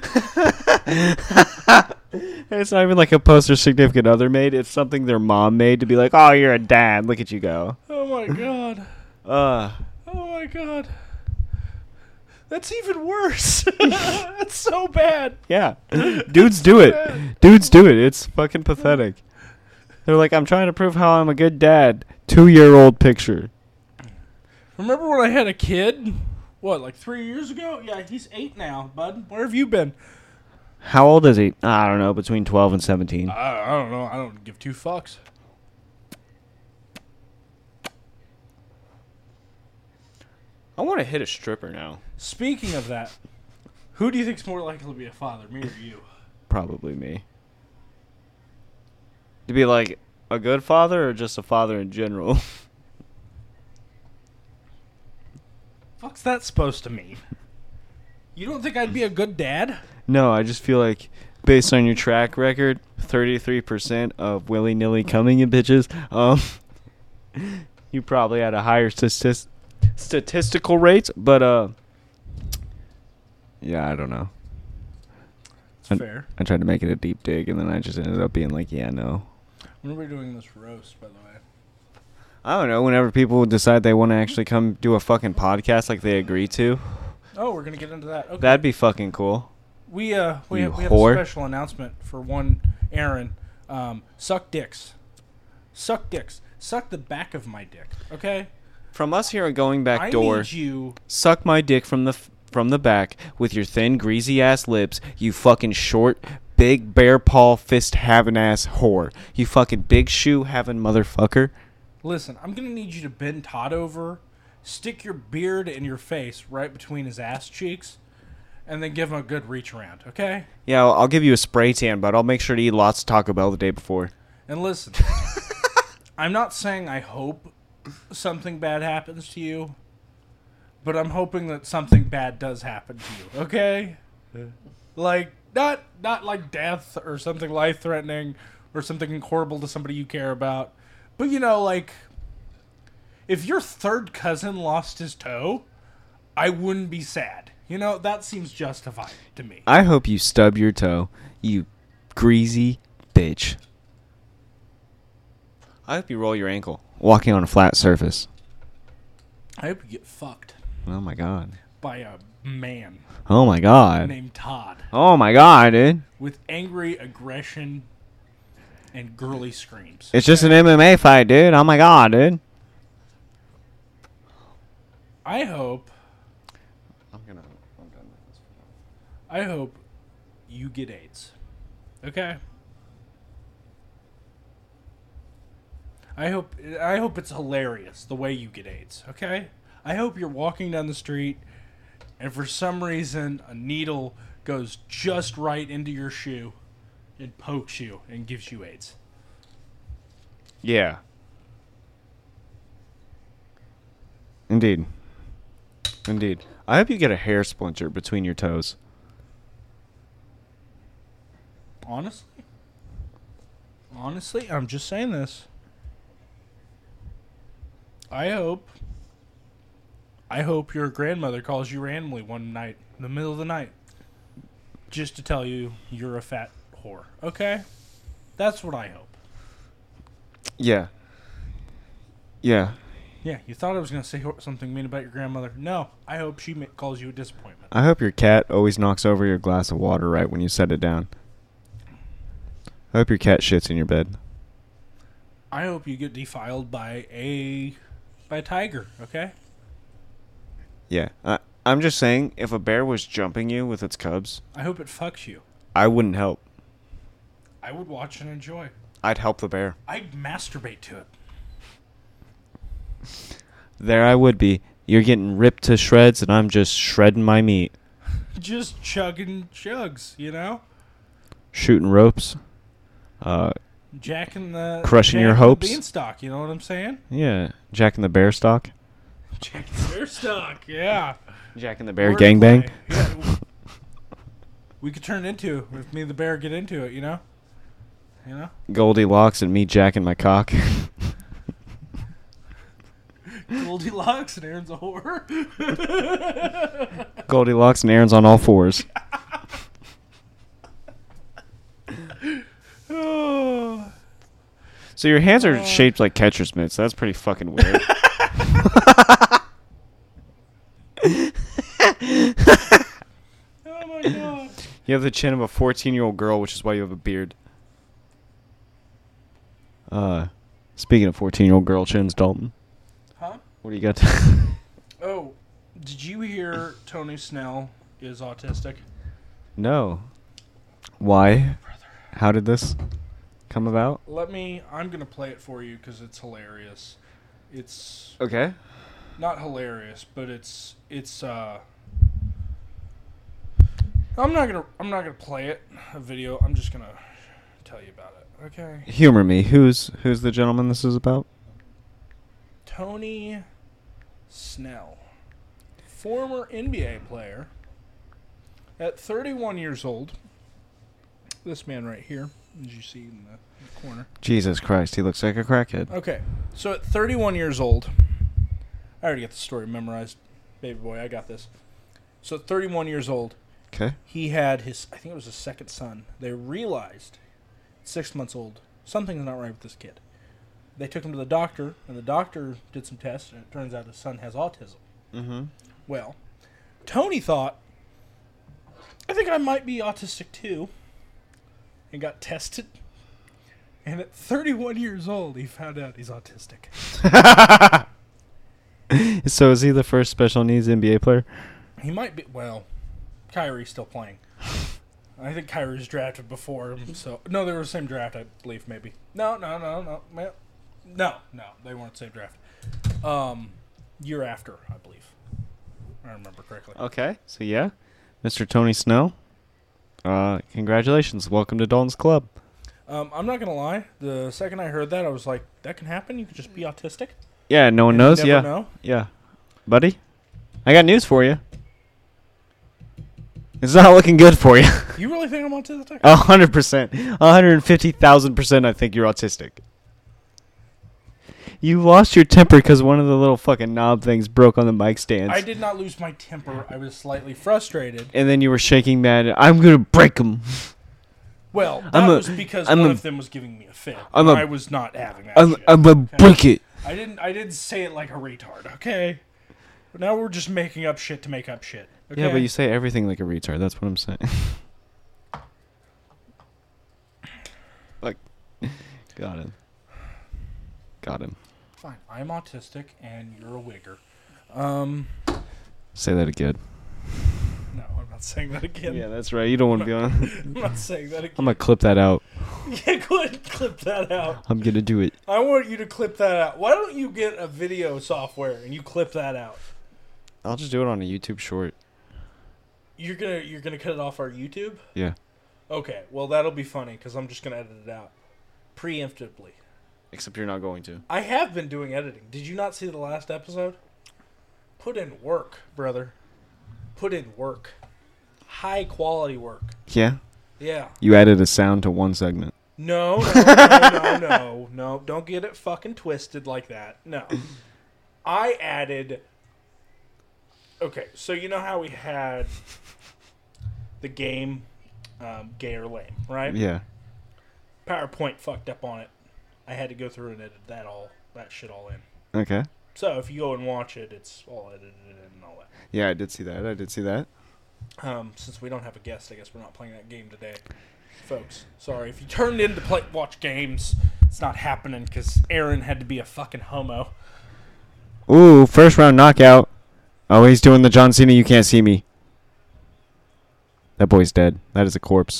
Speaker 3: God.
Speaker 1: It's not even like a post their significant other made. It's something their mom made to be like, oh, you're a dad. Look at you go.
Speaker 3: Oh my God.
Speaker 1: Uh,
Speaker 3: Oh my God. That's even worse. That's so bad.
Speaker 1: yeah. Dudes do it. Dudes do it. It's fucking pathetic. They're like, I'm trying to prove how I'm a good dad. 2-year-old picture.
Speaker 3: Remember when I had a kid? What, like 3 years ago? Yeah, he's 8 now, bud. Where have you been?
Speaker 1: How old is he? I don't know, between 12 and 17.
Speaker 3: I don't know. I don't give 2 fucks.
Speaker 1: I want to hit a stripper now.
Speaker 3: Speaking of that, who do you think's more likely to be a father, me or you?
Speaker 1: Probably me. To be like a good father or just a father in general?
Speaker 3: Fuck's that supposed to mean? You don't think I'd be a good dad?
Speaker 1: No, I just feel like based on your track record, 33% of willy-nilly coming in bitches, you probably had a higher statistical rate, but yeah, I don't know.
Speaker 3: It's fair.
Speaker 1: I tried to make it a deep dig, and then I just ended up being like, yeah, no.
Speaker 3: When are we doing this roast, by the way?
Speaker 1: I don't know. Whenever people decide they want to actually come do a fucking podcast like they agree to,
Speaker 3: Oh, we're gonna get into that. Okay.
Speaker 1: that'd be fucking cool.
Speaker 3: We have a
Speaker 1: whore.
Speaker 3: special announcement for one Aaron. Suck dicks. Suck dicks. Suck the back of my dick. Okay.
Speaker 1: From us here at Going Back
Speaker 3: I
Speaker 1: Door,
Speaker 3: need you.
Speaker 1: suck my dick from the back with your thin, greasy ass lips. You fucking short, big bear paw fist having ass whore. You fucking big shoe having motherfucker.
Speaker 3: Listen, I'm gonna need you to bend Todd over, stick your beard in your face right between his ass cheeks, and then give him a good reach around. Okay.
Speaker 1: Yeah, I'll give you a spray tan, but I'll make sure to eat lots of Taco Bell the day before.
Speaker 3: And listen, I'm not saying I hope something bad happens to you, but I'm hoping that something bad does happen to you, okay? Like, not like death or something life-threatening or something horrible to somebody you care about, but, you know, like, if your third cousin lost his toe, I wouldn't be sad. You know, that seems justified to me.
Speaker 1: I hope you stub your toe, you greasy bitch. I hope you roll your ankle walking on a flat surface.
Speaker 3: I hope you get fucked
Speaker 1: Oh my god.
Speaker 3: by a man
Speaker 1: Oh my god.
Speaker 3: named Todd
Speaker 1: Oh my god, dude.
Speaker 3: with angry aggression and girly screams.
Speaker 1: It's just an MMA fight, dude. Oh my god, dude.
Speaker 3: I hope
Speaker 1: I'm done with this.
Speaker 3: I hope you get AIDS. Okay? I hope it's hilarious the way you get AIDS, okay? I hope you're walking down the street and for some reason a needle goes just right into your shoe and pokes you and gives you AIDS.
Speaker 1: Yeah. Indeed. Indeed. I hope you get a hair splinter between your toes.
Speaker 3: Honestly, I'm just saying this. I hope your grandmother calls you randomly one night in the middle of the night just to tell you you're a fat whore. Okay? That's what I hope.
Speaker 1: Yeah. Yeah.
Speaker 3: Yeah, you thought I was going to say something mean about your grandmother. No, I hope she calls you a disappointment.
Speaker 1: I hope your cat always knocks over your glass of water right when you set it down. I hope your cat shits in your bed.
Speaker 3: I hope you get defiled by a tiger, okay?
Speaker 1: Yeah. I'm just saying, if a bear was jumping you with its cubs,
Speaker 3: I hope it fucks you.
Speaker 1: I wouldn't help.
Speaker 3: I would watch and enjoy.
Speaker 1: I'd help the bear.
Speaker 3: I'd masturbate to it.
Speaker 1: There I would be. You're getting ripped to shreds, and I'm just shredding my meat.
Speaker 3: Just chugging chugs, you know?
Speaker 1: Shooting ropes.
Speaker 3: Jacking the
Speaker 1: Crushing your
Speaker 3: the
Speaker 1: hopes.
Speaker 3: beanstalk, you know what I'm saying?
Speaker 1: Yeah. Jacking the bear stock.
Speaker 3: Jacking the bear stock, yeah.
Speaker 1: Jacking the bear
Speaker 3: Wordplay.
Speaker 1: gangbang.
Speaker 3: Yeah, we could turn it into if me and the bear get into it, you know? You know?
Speaker 1: Goldilocks and me jacking my cock.
Speaker 3: Goldilocks and Aaron's a whore.
Speaker 1: Goldilocks and Aaron's on all fours.
Speaker 3: Oh.
Speaker 1: So your hands are shaped like catcher's mitts. That's pretty fucking weird.
Speaker 3: Oh my god.
Speaker 1: You have the chin of a 14-year-old girl, which is why you have a beard. Speaking of 14-year-old girl chins, Dalton.
Speaker 3: Huh?
Speaker 1: What do you got?
Speaker 3: Oh, did you hear Tony Snell is autistic?
Speaker 1: No. Why? How did this come about?
Speaker 3: I'm going to play it for you because it's hilarious. It's
Speaker 1: Okay.
Speaker 3: not hilarious, but it's I'm not going to play it, a video. I'm just going to tell you about it. Okay.
Speaker 1: Humor me. Who's the gentleman this is about?
Speaker 3: Tony Snell, former NBA player, at 31 years old. This man right here, as you see in the corner.
Speaker 1: Jesus Christ, he looks like a crackhead.
Speaker 3: Okay, so at 31 years old, I already got the story memorized, baby boy. I got this. So at 31 years old,
Speaker 1: Okay.
Speaker 3: he had I think it was his second son. They realized, 6 months old, something's not right with this kid. they took him to the doctor, and the doctor did some tests, and it turns out his son has autism.
Speaker 1: Mm-hmm.
Speaker 3: Well, Tony thought, I think I might be autistic too, and got tested. And at 31 years old, he found out he's autistic.
Speaker 1: So is he the first special needs NBA player?
Speaker 3: He might be. Well, Kyrie's still playing. I think Kyrie's drafted before him. So no, they were the same draft, I believe. Maybe. No. Man. No, they weren't the same draft. Year after, I believe. I remember correctly.
Speaker 1: Okay, so yeah, Mr. Tony Snow. Congratulations, welcome to Dalton's Club.
Speaker 3: I'm not gonna lie. The second I heard that, I was like, "That can happen. You could just be autistic."
Speaker 1: Yeah, no one
Speaker 3: And you
Speaker 1: knows.
Speaker 3: never
Speaker 1: Yeah,
Speaker 3: know.
Speaker 1: yeah, buddy. I got news for you. It's not looking good for you.
Speaker 3: You really think I'm autistic?
Speaker 1: 100%, 150,000%. I think you're autistic. You lost your temper because one of the little fucking knob things broke on the mic stands.
Speaker 3: I did not lose my temper. I was slightly frustrated.
Speaker 1: And then you were shaking mad. I'm gonna break them.
Speaker 3: Well, that was because
Speaker 1: I'm
Speaker 3: one
Speaker 1: a-
Speaker 3: of them was giving me a fit.
Speaker 1: I'm
Speaker 3: and
Speaker 1: a-
Speaker 3: I was not having that.
Speaker 1: I'm
Speaker 3: shit.
Speaker 1: gonna
Speaker 3: Okay?
Speaker 1: break it.
Speaker 3: I didn't say it like a retard. Okay. But now we're just making up shit to make up shit. Okay?
Speaker 1: Yeah, but you say everything like a retard. That's what I'm saying. Like, got him. Got him.
Speaker 3: Fine. I'm autistic, and you're a wigger.
Speaker 1: Say that again.
Speaker 3: No, I'm not saying that again.
Speaker 1: Yeah, that's right. You don't want to be on.
Speaker 3: I'm not saying that again.
Speaker 1: I'm gonna clip that out.
Speaker 3: Yeah, go ahead and clip that out.
Speaker 1: I'm gonna do it.
Speaker 3: I want you to clip that out. Why don't you get a video software and you clip that out?
Speaker 1: I'll just do it on a YouTube short.
Speaker 3: You're gonna cut it off our YouTube?
Speaker 1: Yeah.
Speaker 3: Okay, well that'll be funny because I'm just gonna edit it out preemptively.
Speaker 1: Except you're not going to.
Speaker 3: I have been doing editing. Did you not see the last episode? Put in work, brother. Put in work. High quality work.
Speaker 1: Yeah.
Speaker 3: Yeah.
Speaker 1: You added a sound to one segment.
Speaker 3: No. Don't get it fucking twisted like that. No. I added... Okay, so you know how we had the game Gay or Lame, right?
Speaker 1: Yeah.
Speaker 3: PowerPoint fucked up on it. I had to go through and edit that shit all in.
Speaker 1: Okay.
Speaker 3: So if you go and watch it, it's all edited and all that.
Speaker 1: Yeah, I did see that.
Speaker 3: Since we don't have a guest, I guess we're not playing that game today. Folks, sorry. If you turned in to watch games, it's not happening because Aaron had to be a fucking homo.
Speaker 1: Ooh, first round knockout. Oh, he's doing the John Cena, you can't see me. That boy's dead. That is a corpse.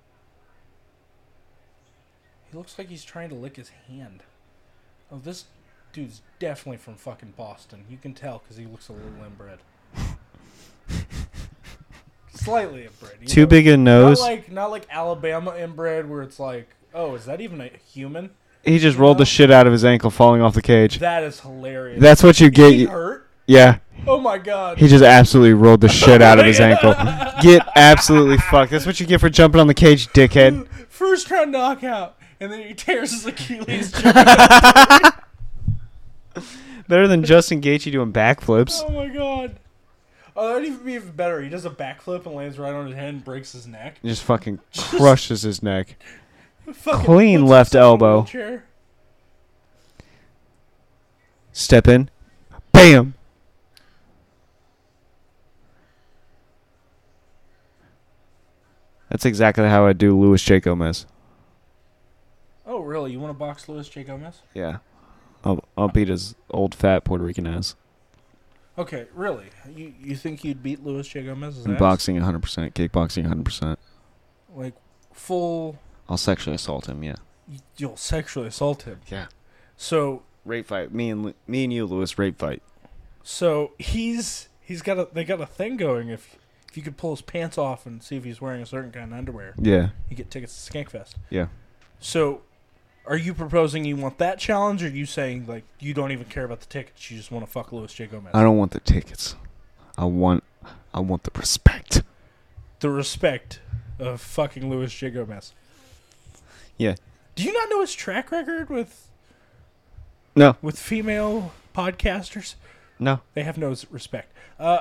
Speaker 3: He looks like he's trying to lick his hand. Oh, this dude's definitely from fucking Boston. You can tell because he looks a little inbred. Slightly inbred. you
Speaker 1: Too
Speaker 3: know?
Speaker 1: big a nose.
Speaker 3: Not like Alabama inbred where it's like, oh, is that even a human?
Speaker 1: He just rolled the shit out of his ankle falling off the cage.
Speaker 3: That is hilarious.
Speaker 1: That's what you
Speaker 3: Is
Speaker 1: get.
Speaker 3: he hurt?
Speaker 1: Yeah.
Speaker 3: Oh my god.
Speaker 1: He just absolutely rolled the shit out of his ankle. Get absolutely fucked. That's what you get for jumping on the cage, dickhead.
Speaker 3: First round knockout, and then he tears his Achilles.
Speaker 1: Better than Justin Gaethje doing backflips.
Speaker 3: Oh my god. Oh, that'd even be even better. He does a backflip and lands right on his head and breaks his neck.
Speaker 1: Just fucking crushes his neck.
Speaker 3: Fucking
Speaker 1: Clean
Speaker 3: puts
Speaker 1: left
Speaker 3: himself in a
Speaker 1: elbow.
Speaker 3: wheelchair.
Speaker 1: Step in. Bam! That's exactly how I do Luis J. Gomez.
Speaker 3: Oh, really? You want to box Luis J. Gomez?
Speaker 1: Yeah. I'll beat his old fat Puerto Rican ass.
Speaker 3: Okay, really? You think you'd beat Luis J. Gomez's
Speaker 1: In
Speaker 3: ass?
Speaker 1: boxing 100%. Kickboxing 100%.
Speaker 3: Like, full...
Speaker 1: I'll sexually assault him, yeah.
Speaker 3: You'll sexually assault him.
Speaker 1: Yeah.
Speaker 3: So
Speaker 1: Rape fight. Me and you, Luis, rape fight.
Speaker 3: they got a thing going. If you could pull his pants off and see if he's wearing a certain kind of underwear,
Speaker 1: Yeah.
Speaker 3: you get tickets to Skankfest.
Speaker 1: Yeah.
Speaker 3: So, are you proposing you want that challenge, or are you saying like you don't even care about the tickets, you just want to fuck Luis J. Gomez?
Speaker 1: I don't want the tickets. I want the respect.
Speaker 3: The respect of fucking Luis J. Gomez.
Speaker 1: Yeah.
Speaker 3: Do you not know his track record with
Speaker 1: No.
Speaker 3: female podcasters?
Speaker 1: No.
Speaker 3: They have no respect.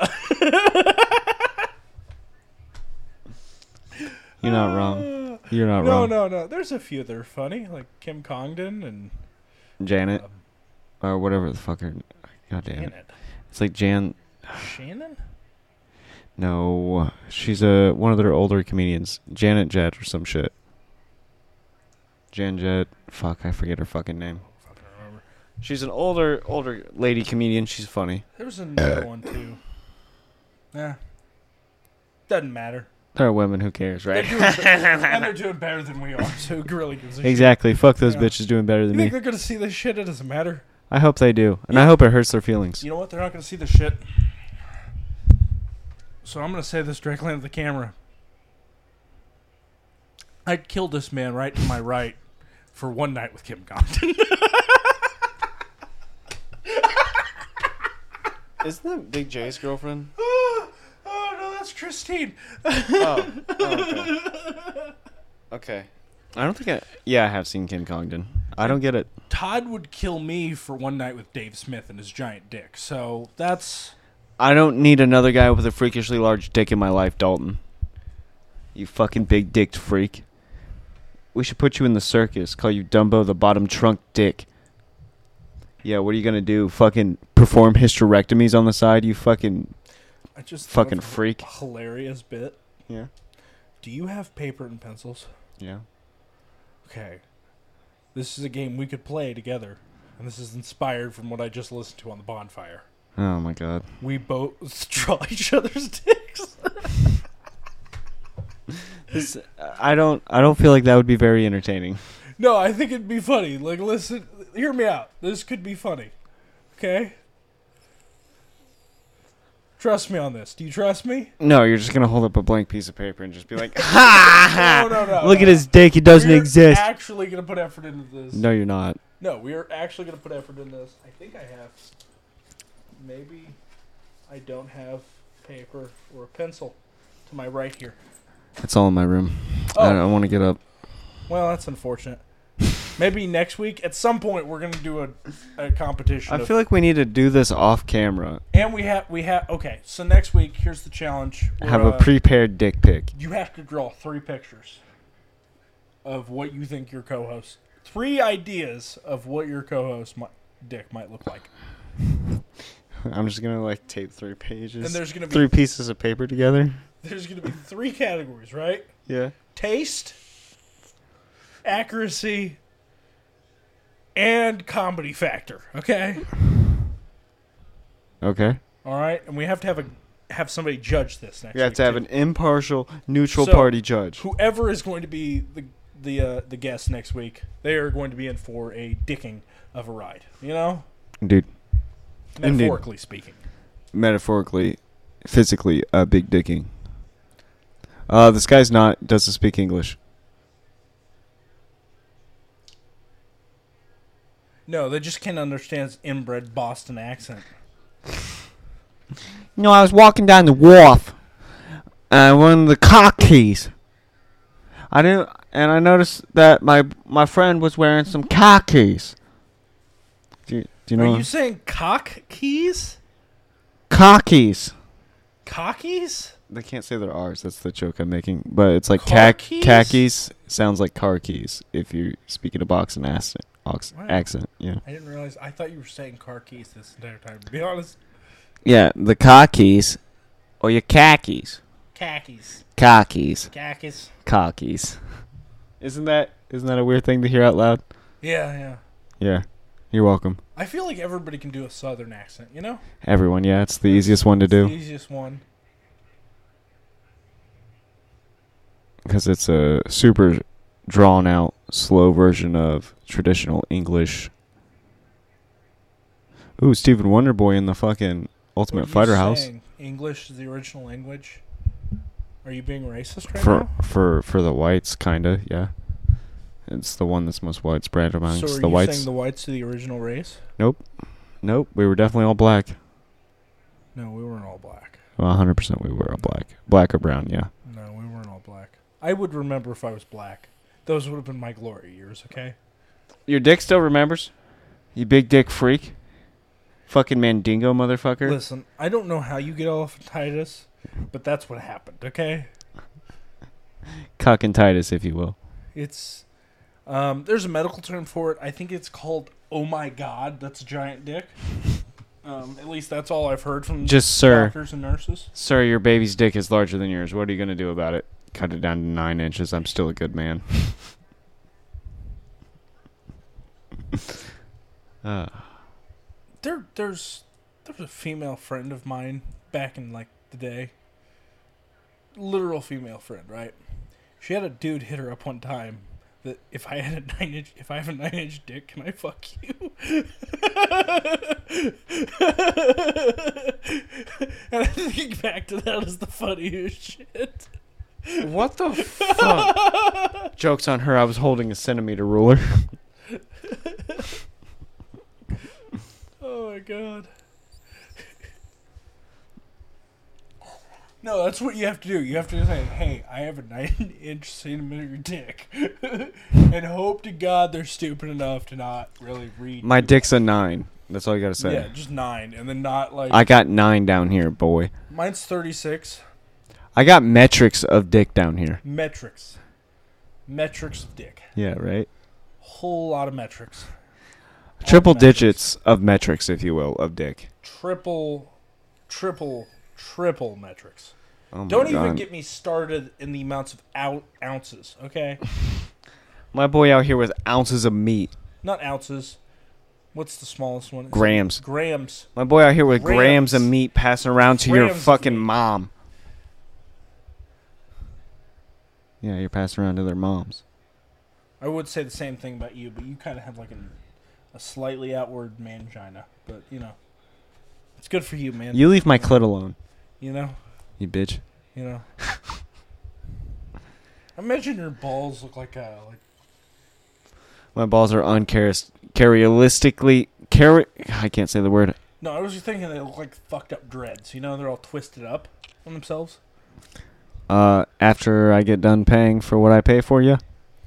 Speaker 1: You're not wrong. You're not
Speaker 3: No,
Speaker 1: wrong.
Speaker 3: no. There's a few that are funny, like Kim Congdon and
Speaker 1: Janet. Or whatever the fuck her. God damn it.
Speaker 3: Janet.
Speaker 1: It's like Jan.
Speaker 3: Shannon?
Speaker 1: No. She's one of their older comedians. Janet Jett or some shit. Jan Jett. Fuck, I forget her fucking name.
Speaker 3: Fucking remember.
Speaker 1: She's an older lady comedian. She's funny.
Speaker 3: There was another one too. Yeah. Doesn't matter.
Speaker 1: They're women. Who cares, right?
Speaker 3: And they're doing better than we are, so who really gives a shit?
Speaker 1: Exactly. Fuck those
Speaker 3: Yeah.
Speaker 1: bitches doing better
Speaker 3: You
Speaker 1: than
Speaker 3: think
Speaker 1: me.
Speaker 3: they're gonna see this shit? It doesn't matter.
Speaker 1: I hope they do, and I hope it hurts their feelings.
Speaker 3: You know what? They're not gonna see this shit. So I'm gonna say this directly into the camera. I'd kill this man right to my right for one night with Kim Congdon.
Speaker 1: Isn't that Big J's girlfriend?
Speaker 3: Oh no, that's Christine.
Speaker 1: Okay. Okay. I don't think I have seen Kim Congdon. I don't get it.
Speaker 3: Todd would kill me for one night with Dave Smith and his giant dick. So that's...
Speaker 1: I don't need another guy with a freakishly large dick in my life, Dalton. You fucking big dicked freak. We should put you in the circus. Call you Dumbo the bottom trunk dick. Yeah, what are you gonna do? Fucking perform hysterectomies on the side, you fucking
Speaker 3: I just thought
Speaker 1: fucking
Speaker 3: of a
Speaker 1: freak.
Speaker 3: hilarious bit.
Speaker 1: Yeah.
Speaker 3: Do you have paper and pencils?
Speaker 1: Yeah.
Speaker 3: Okay. This is a game we could play together. And this is inspired from what I just listened to on the bonfire.
Speaker 1: Oh my god.
Speaker 3: We both draw each other's dicks.
Speaker 1: I don't feel like that would be very entertaining.
Speaker 3: No, I think it'd be funny. Like, listen, hear me out. This could be funny. Okay? Trust me on this. Do you trust me?
Speaker 1: No, you're just gonna hold up a blank piece of paper and just be like, ha!
Speaker 3: No.
Speaker 1: Look at his dick. It doesn't
Speaker 3: We're
Speaker 1: exist.
Speaker 3: actually going to put effort into this.
Speaker 1: No, you're not.
Speaker 3: No, we are actually going to put effort in this. I think I have. Maybe I don't have paper or a pencil to my right here.
Speaker 1: It's all in my room.
Speaker 3: Oh.
Speaker 1: I don't want to get up.
Speaker 3: Well, that's unfortunate. Maybe next week, at some point, we're going to do a competition.
Speaker 1: I feel like we need to do this off camera.
Speaker 3: And we have. Okay, so next week, here's the challenge.
Speaker 1: Have a prepared dick pic.
Speaker 3: You have to draw 3 pictures of what you think your co-host. 3 ideas of what your co-host dick might look like.
Speaker 1: I'm just gonna like tape 3 pages.
Speaker 3: And there's gonna be
Speaker 1: 3 pieces of paper together.
Speaker 3: There's going to be 3 categories, right?
Speaker 1: Yeah.
Speaker 3: Taste, accuracy, and comedy factor. Okay.
Speaker 1: Okay.
Speaker 3: All right, and we have to have somebody judge this next.
Speaker 1: We have
Speaker 3: week
Speaker 1: to have
Speaker 3: too.
Speaker 1: an impartial, neutral
Speaker 3: So,
Speaker 1: party judge.
Speaker 3: Whoever is going to be the guest next week, they are going to be in for a dicking of a ride. You know,
Speaker 1: Dude,
Speaker 3: metaphorically speaking.
Speaker 1: metaphorically, physically, big dicking. This guy's doesn't speak English.
Speaker 3: No, they just can't understand his inbred Boston accent.
Speaker 1: No, I was walking down the wharf, and one of the car keys. And I noticed that my friend was wearing some car keys. Do you know?
Speaker 3: Are you saying cock keys?
Speaker 1: Car keys.
Speaker 3: Cockies?
Speaker 1: They can't say their R's. That's the joke I'm making. But it's like
Speaker 3: Car keys?
Speaker 1: khakis sounds like car keys if you're speaking a Boston accent.
Speaker 3: Wow.
Speaker 1: Yeah.
Speaker 3: I didn't realize. I thought you were saying car keys this entire time. To be honest,
Speaker 1: Yeah, the car keys or your khakis.
Speaker 3: khakis,
Speaker 1: Car keys.
Speaker 3: khakis.
Speaker 1: Car keys. Isn't that a weird thing to hear out loud?
Speaker 3: Yeah.
Speaker 1: Yeah. You're welcome.
Speaker 3: I feel like everybody can do a southern accent. You know,
Speaker 1: Everyone, yeah, it's the easiest one to
Speaker 3: It's the
Speaker 1: do
Speaker 3: easiest one.
Speaker 1: because it's a super drawn out, slow version of traditional English. Ooh, Stephen Wonderboy in the fucking Ultimate
Speaker 3: What are you
Speaker 1: Fighter house.
Speaker 3: saying? English is the original language. Are you being racist right
Speaker 1: For
Speaker 3: now?
Speaker 1: for the whites, kinda, yeah. It's the one that's most widespread amongst
Speaker 3: So are
Speaker 1: the
Speaker 3: you
Speaker 1: whites.
Speaker 3: saying the whites are the original race?
Speaker 1: Nope, we were definitely all black.
Speaker 3: No, we weren't all black.
Speaker 1: Well, 100% we were all black. Black or brown, yeah.
Speaker 3: No, we weren't all black. I would remember if I was black. Those would have been my glory years, okay?
Speaker 1: Your dick still remembers? You big dick freak? Fucking Mandingo motherfucker?
Speaker 3: Listen, I don't know how you get elephantitis, but that's what happened, okay?
Speaker 1: Cockintitis, if you will.
Speaker 3: It's There's a medical term for it. I think it's called, oh my god, that's a giant dick. At least that's all I've heard from
Speaker 1: Just, sir.
Speaker 3: doctors and nurses.
Speaker 1: Sir, your baby's dick is larger than yours. What are you going to do about it? Cut it down to 9 inches. I'm still a good man.
Speaker 3: There's a female friend of mine back in like the day. Literal female friend, right? She had a dude hit her up one time that if I have a 9-inch dick, can I fuck you? And I think back to that as the funniest shit.
Speaker 1: What the fuck? Joke's on her. I was holding a centimeter ruler.
Speaker 3: Oh my god. No, that's what you have to do. You have to say, hey, I have a 9-inch centimeter dick. And hope to God they're stupid enough to not really read.
Speaker 1: My dick's a 9. That's all you gotta say.
Speaker 3: Yeah, just 9. And then not like...
Speaker 1: I got 9 down here, boy.
Speaker 3: Mine's 36.
Speaker 1: I got metrics of dick down here.
Speaker 3: Metrics. Metrics of dick.
Speaker 1: Yeah, right?
Speaker 3: Whole lot of metrics.
Speaker 1: Triple
Speaker 3: Metrics.
Speaker 1: digits of metrics, if you will, of dick.
Speaker 3: Triple metrics.
Speaker 1: Oh my
Speaker 3: Don't even
Speaker 1: God.
Speaker 3: get me started in the amounts of ounces, okay?
Speaker 1: My boy out here with ounces of meat.
Speaker 3: Not ounces. What's the smallest one?
Speaker 1: Grams.
Speaker 3: Grams.
Speaker 1: My boy out here with
Speaker 3: Grams.
Speaker 1: grams of meat passing around to your
Speaker 3: Grams of
Speaker 1: fucking
Speaker 3: meat.
Speaker 1: mom. Yeah, you're passing around to their moms.
Speaker 3: I would say the same thing about you, but you kind of have like a slightly outward mangina. But, you know, it's good for you, man.
Speaker 1: You leave my clit alone,
Speaker 3: You know?
Speaker 1: you bitch.
Speaker 3: You know? Imagine your balls look like
Speaker 1: My balls are I can't say the word.
Speaker 3: No, I was just thinking they look like fucked up dreads. You know, they're all twisted up on themselves.
Speaker 1: After I get done paying for what I pay for you,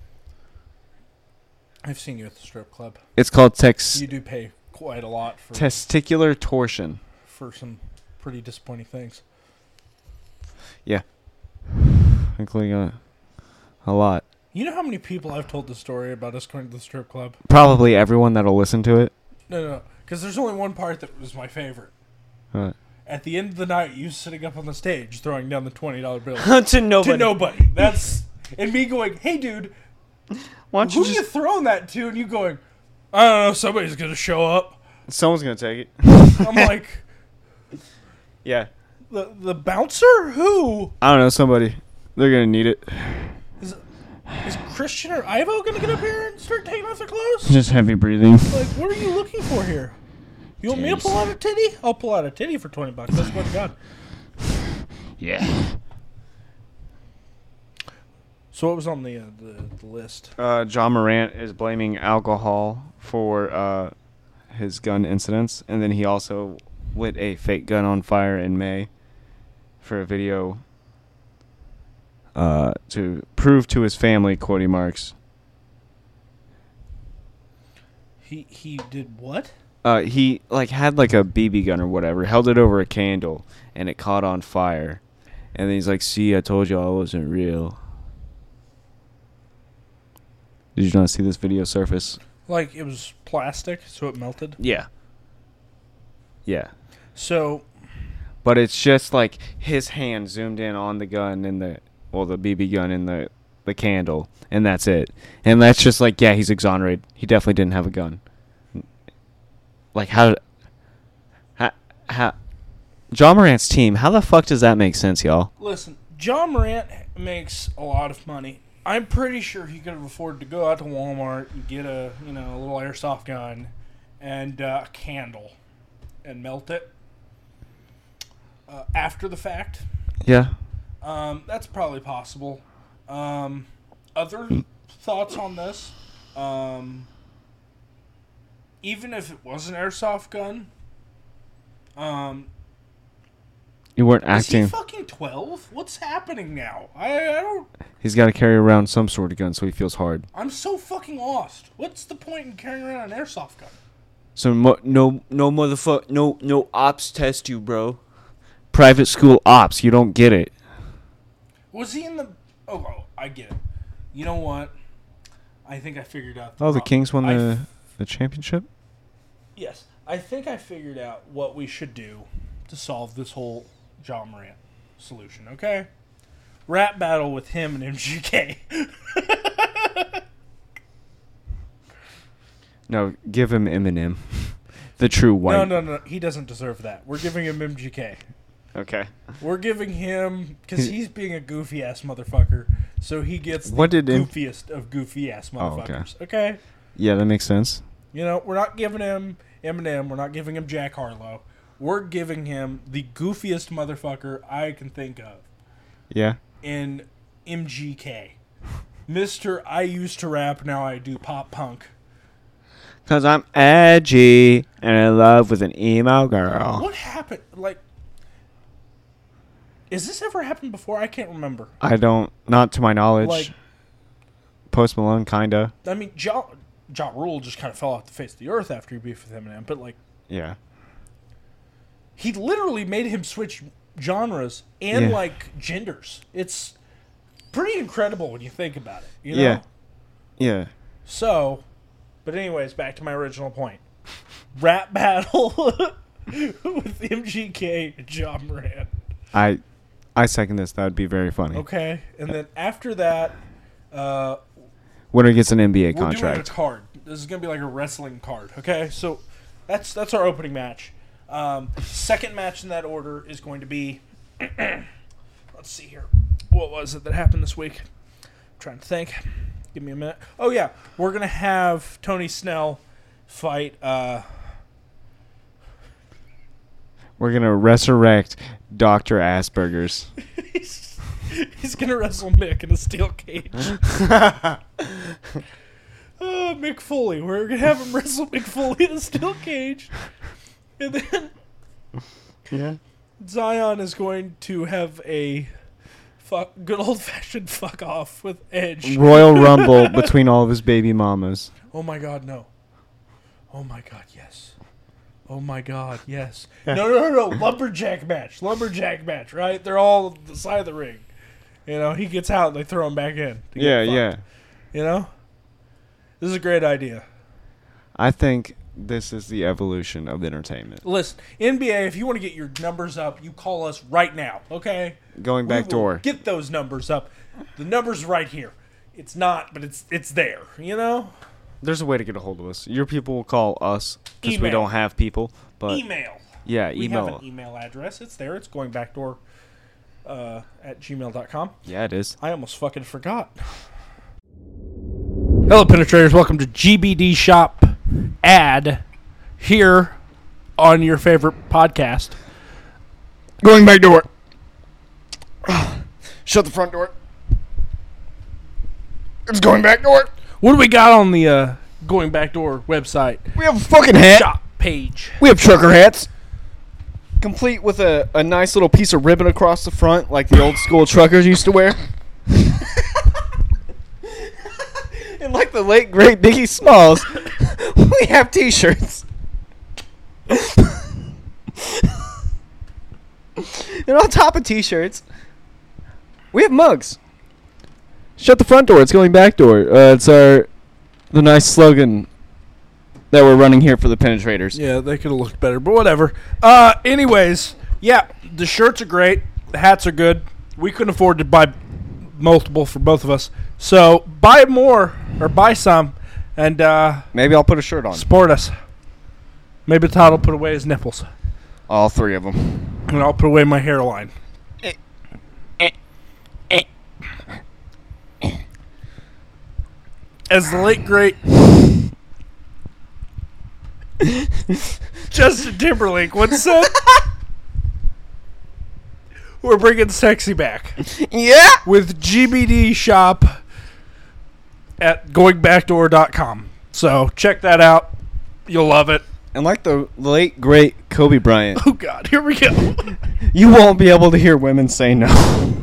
Speaker 3: I've seen you at the strip club.
Speaker 1: it's called
Speaker 3: You do pay quite a lot for
Speaker 1: testicular torsion.
Speaker 3: some pretty disappointing things.
Speaker 1: Including a lot.
Speaker 3: You know how many people I've told the story about us going to the strip club?
Speaker 1: Probably everyone that'll listen to it.
Speaker 3: No. Because there's only one part that was my favorite.
Speaker 1: What?
Speaker 3: At the end of the night, you sitting up on the stage throwing down the $20 bill.
Speaker 1: To nobody.
Speaker 3: To nobody. That's... And me going, hey, dude,
Speaker 1: Why don't
Speaker 3: who
Speaker 1: you
Speaker 3: are you
Speaker 1: just...
Speaker 3: throwing that to? And you going, I don't know, somebody's going to show up.
Speaker 1: Someone's gonna take it.
Speaker 3: I'm like,
Speaker 1: Yeah.
Speaker 3: the bouncer? Who?
Speaker 1: I don't know, somebody. They're gonna need it.
Speaker 3: Is Christian or Ivo going to get up here and start taking off their clothes?
Speaker 1: Just heavy breathing.
Speaker 3: Like, what are you looking for here? You want me to
Speaker 1: Titties.
Speaker 3: pull out a titty? I'll pull out a titty for $20. I swear to God.
Speaker 1: Yeah.
Speaker 3: So what was on the list?
Speaker 1: John Morant is blaming alcohol for his gun incidents, and then he also lit a fake gun on fire in May for a video to prove to his family, quote marks.
Speaker 3: He did what?
Speaker 1: He had like a BB gun or whatever, held it over a candle, and it caught on fire. And then he's like, "See, I told you I wasn't real." Did you not see this video surface?
Speaker 3: Like, it was plastic, so it melted?
Speaker 1: Yeah. Yeah.
Speaker 3: So,
Speaker 1: But it's just like his hand zoomed in on the gun and the BB gun and the candle, and that's it. And that's just like, yeah, he's exonerated. He definitely didn't have a gun. Like, how John Morant's team, how the fuck does that make sense, y'all?
Speaker 3: listen, John Morant makes a lot of money. I'm pretty sure he could have afforded to go out to Walmart and get a little airsoft gun and a candle and melt it after the fact.
Speaker 1: Yeah.
Speaker 3: That's probably possible. Other thoughts on this? Even if it was an airsoft gun,
Speaker 1: You weren't
Speaker 3: is
Speaker 1: acting.
Speaker 3: he fucking 12? What's happening now? I don't...
Speaker 1: He's got to carry around some sort of gun so he feels hard.
Speaker 3: I'm so fucking lost. What's the point in carrying around an airsoft gun?
Speaker 1: So no motherfucker, no ops test you, bro. Private school ops, you don't get it.
Speaker 3: Was he in the... Oh, I get it. You know what? I think I figured out.
Speaker 1: Oh, the Kings won
Speaker 3: I
Speaker 1: the championship?
Speaker 3: Yes, I think I figured out what we should do to solve this whole John Morant solution. Okay, rap battle with him and MGK.
Speaker 1: No, give him Eminem. The true white.
Speaker 3: No. He doesn't deserve that. We're giving him MGK.
Speaker 1: Okay.
Speaker 3: We're giving him because he's being a goofy ass motherfucker. So he gets the
Speaker 1: What did
Speaker 3: goofiest of goofy ass
Speaker 1: Oh, okay.
Speaker 3: motherfuckers. Okay.
Speaker 1: Yeah, that makes sense.
Speaker 3: You know, we're not giving him Eminem. We're not giving him Jack Harlow. We're giving him the goofiest motherfucker I can think of
Speaker 1: Yeah.
Speaker 3: in MGK. Mr. I used to rap, now I do pop punk.
Speaker 1: Because I'm edgy and in love with an emo girl.
Speaker 3: What happened? Like, has this ever happened before? I can't remember.
Speaker 1: I don't, not to my knowledge.
Speaker 3: Like,
Speaker 1: Post Malone, kinda.
Speaker 3: I mean, Ja Rule just kind of fell off the face of the earth after he beefed with Eminem, but like,
Speaker 1: Yeah.
Speaker 3: he literally made him switch genres and
Speaker 1: Yeah.
Speaker 3: like genders. It's pretty incredible when you think about it. You know?
Speaker 1: Yeah. Yeah.
Speaker 3: So, but anyways, back to my original point. Rap battle with MGK and John Morant.
Speaker 1: I second this. That would be very funny.
Speaker 3: Okay, and then after that,
Speaker 1: Winner gets an NBA
Speaker 3: we're doing a
Speaker 1: contract.
Speaker 3: card. This is gonna be like a wrestling card. Okay, so that's our opening match. Second match in that order is going to be. Let's see here. What was it that happened this week? I'm trying to think. Give me a minute. Oh yeah, we're gonna have Tony Snell fight.
Speaker 1: We're going to resurrect Dr. Asperger's.
Speaker 3: He's gonna wrestle Mick in a steel cage. Oh, Mick Foley. We're gonna have him wrestle Mick Foley in a steel cage, and then
Speaker 1: Yeah.
Speaker 3: Zion is going to have a good old fashioned fuck off with Edge.
Speaker 1: Royal Rumble between all of his baby mamas.
Speaker 3: Oh my God, no. Oh my God, yes. Oh my God, yes. No. Lumberjack match, right? They're all on the side of the ring. You know, he gets out and they throw him back in. to get
Speaker 1: Yeah,
Speaker 3: fucked.
Speaker 1: yeah.
Speaker 3: You know? This is a great idea.
Speaker 1: I think this is the evolution of entertainment.
Speaker 3: Listen, NBA, if you want to get your numbers up, you call us right now, okay?
Speaker 1: Going back
Speaker 3: We will
Speaker 1: door.
Speaker 3: Get those numbers up. The number's right here. It's not, but it's there, you know?
Speaker 1: There's a way to get a hold of us. Your people will call us because we
Speaker 3: Email.
Speaker 1: don't have people. But
Speaker 3: Email.
Speaker 1: yeah,
Speaker 3: We
Speaker 1: email.
Speaker 3: have an email address. It's there. It's goingbackdoor at gmail.com.
Speaker 1: Yeah, it is.
Speaker 3: I almost fucking forgot. Hello, penetrators. Welcome to GBD Shop ad here on your favorite podcast.
Speaker 1: Going back door. Shut the front door. It's going back door.
Speaker 3: What do we got on the Going Backdoor website?
Speaker 1: We have a fucking hat.
Speaker 3: Shop page.
Speaker 1: We have trucker hats. Complete with a nice little piece of ribbon across the front like the old school truckers used to wear. And like the late great Biggie Smalls, we have t-shirts. And on top of t-shirts, we have mugs. Shut the front door, it's going back door. It's the nice slogan that we're running here for the penetrators.
Speaker 3: Yeah, they could have looked better, but whatever. Anyways, yeah, the shirts are great. The hats are good. We couldn't afford to buy multiple for both of us. So buy more or buy some and
Speaker 1: Maybe I'll put a shirt on.
Speaker 3: support us. Maybe Todd will put away his nipples.
Speaker 1: All three of them.
Speaker 3: And I'll put away my hairline. As the late great Justin Timberlake once said, we're bringing sexy back
Speaker 1: Yeah.
Speaker 3: with GBD Shop at goingbackdoor.com. So check that out. You'll love it.
Speaker 1: And like the late great Kobe Bryant,
Speaker 3: Oh God, here we go.
Speaker 1: you won't be able to hear women say no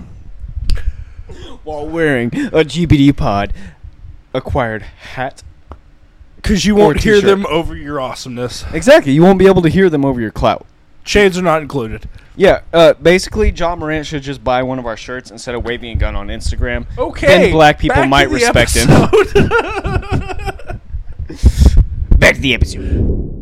Speaker 1: while wearing a GBD Pod acquired hat.
Speaker 3: Because you
Speaker 1: Or
Speaker 3: won't hear
Speaker 1: t-shirt.
Speaker 3: them over your awesomeness.
Speaker 1: Exactly. You won't be able to hear them over your clout.
Speaker 3: Shades are not included.
Speaker 1: Yeah, basically, John Morant should just buy one of our shirts instead of waving a gun on Instagram.
Speaker 3: Okay.
Speaker 1: Then black people
Speaker 3: back to
Speaker 1: might
Speaker 3: the
Speaker 1: respect him.
Speaker 3: episode.
Speaker 1: Back to the episode.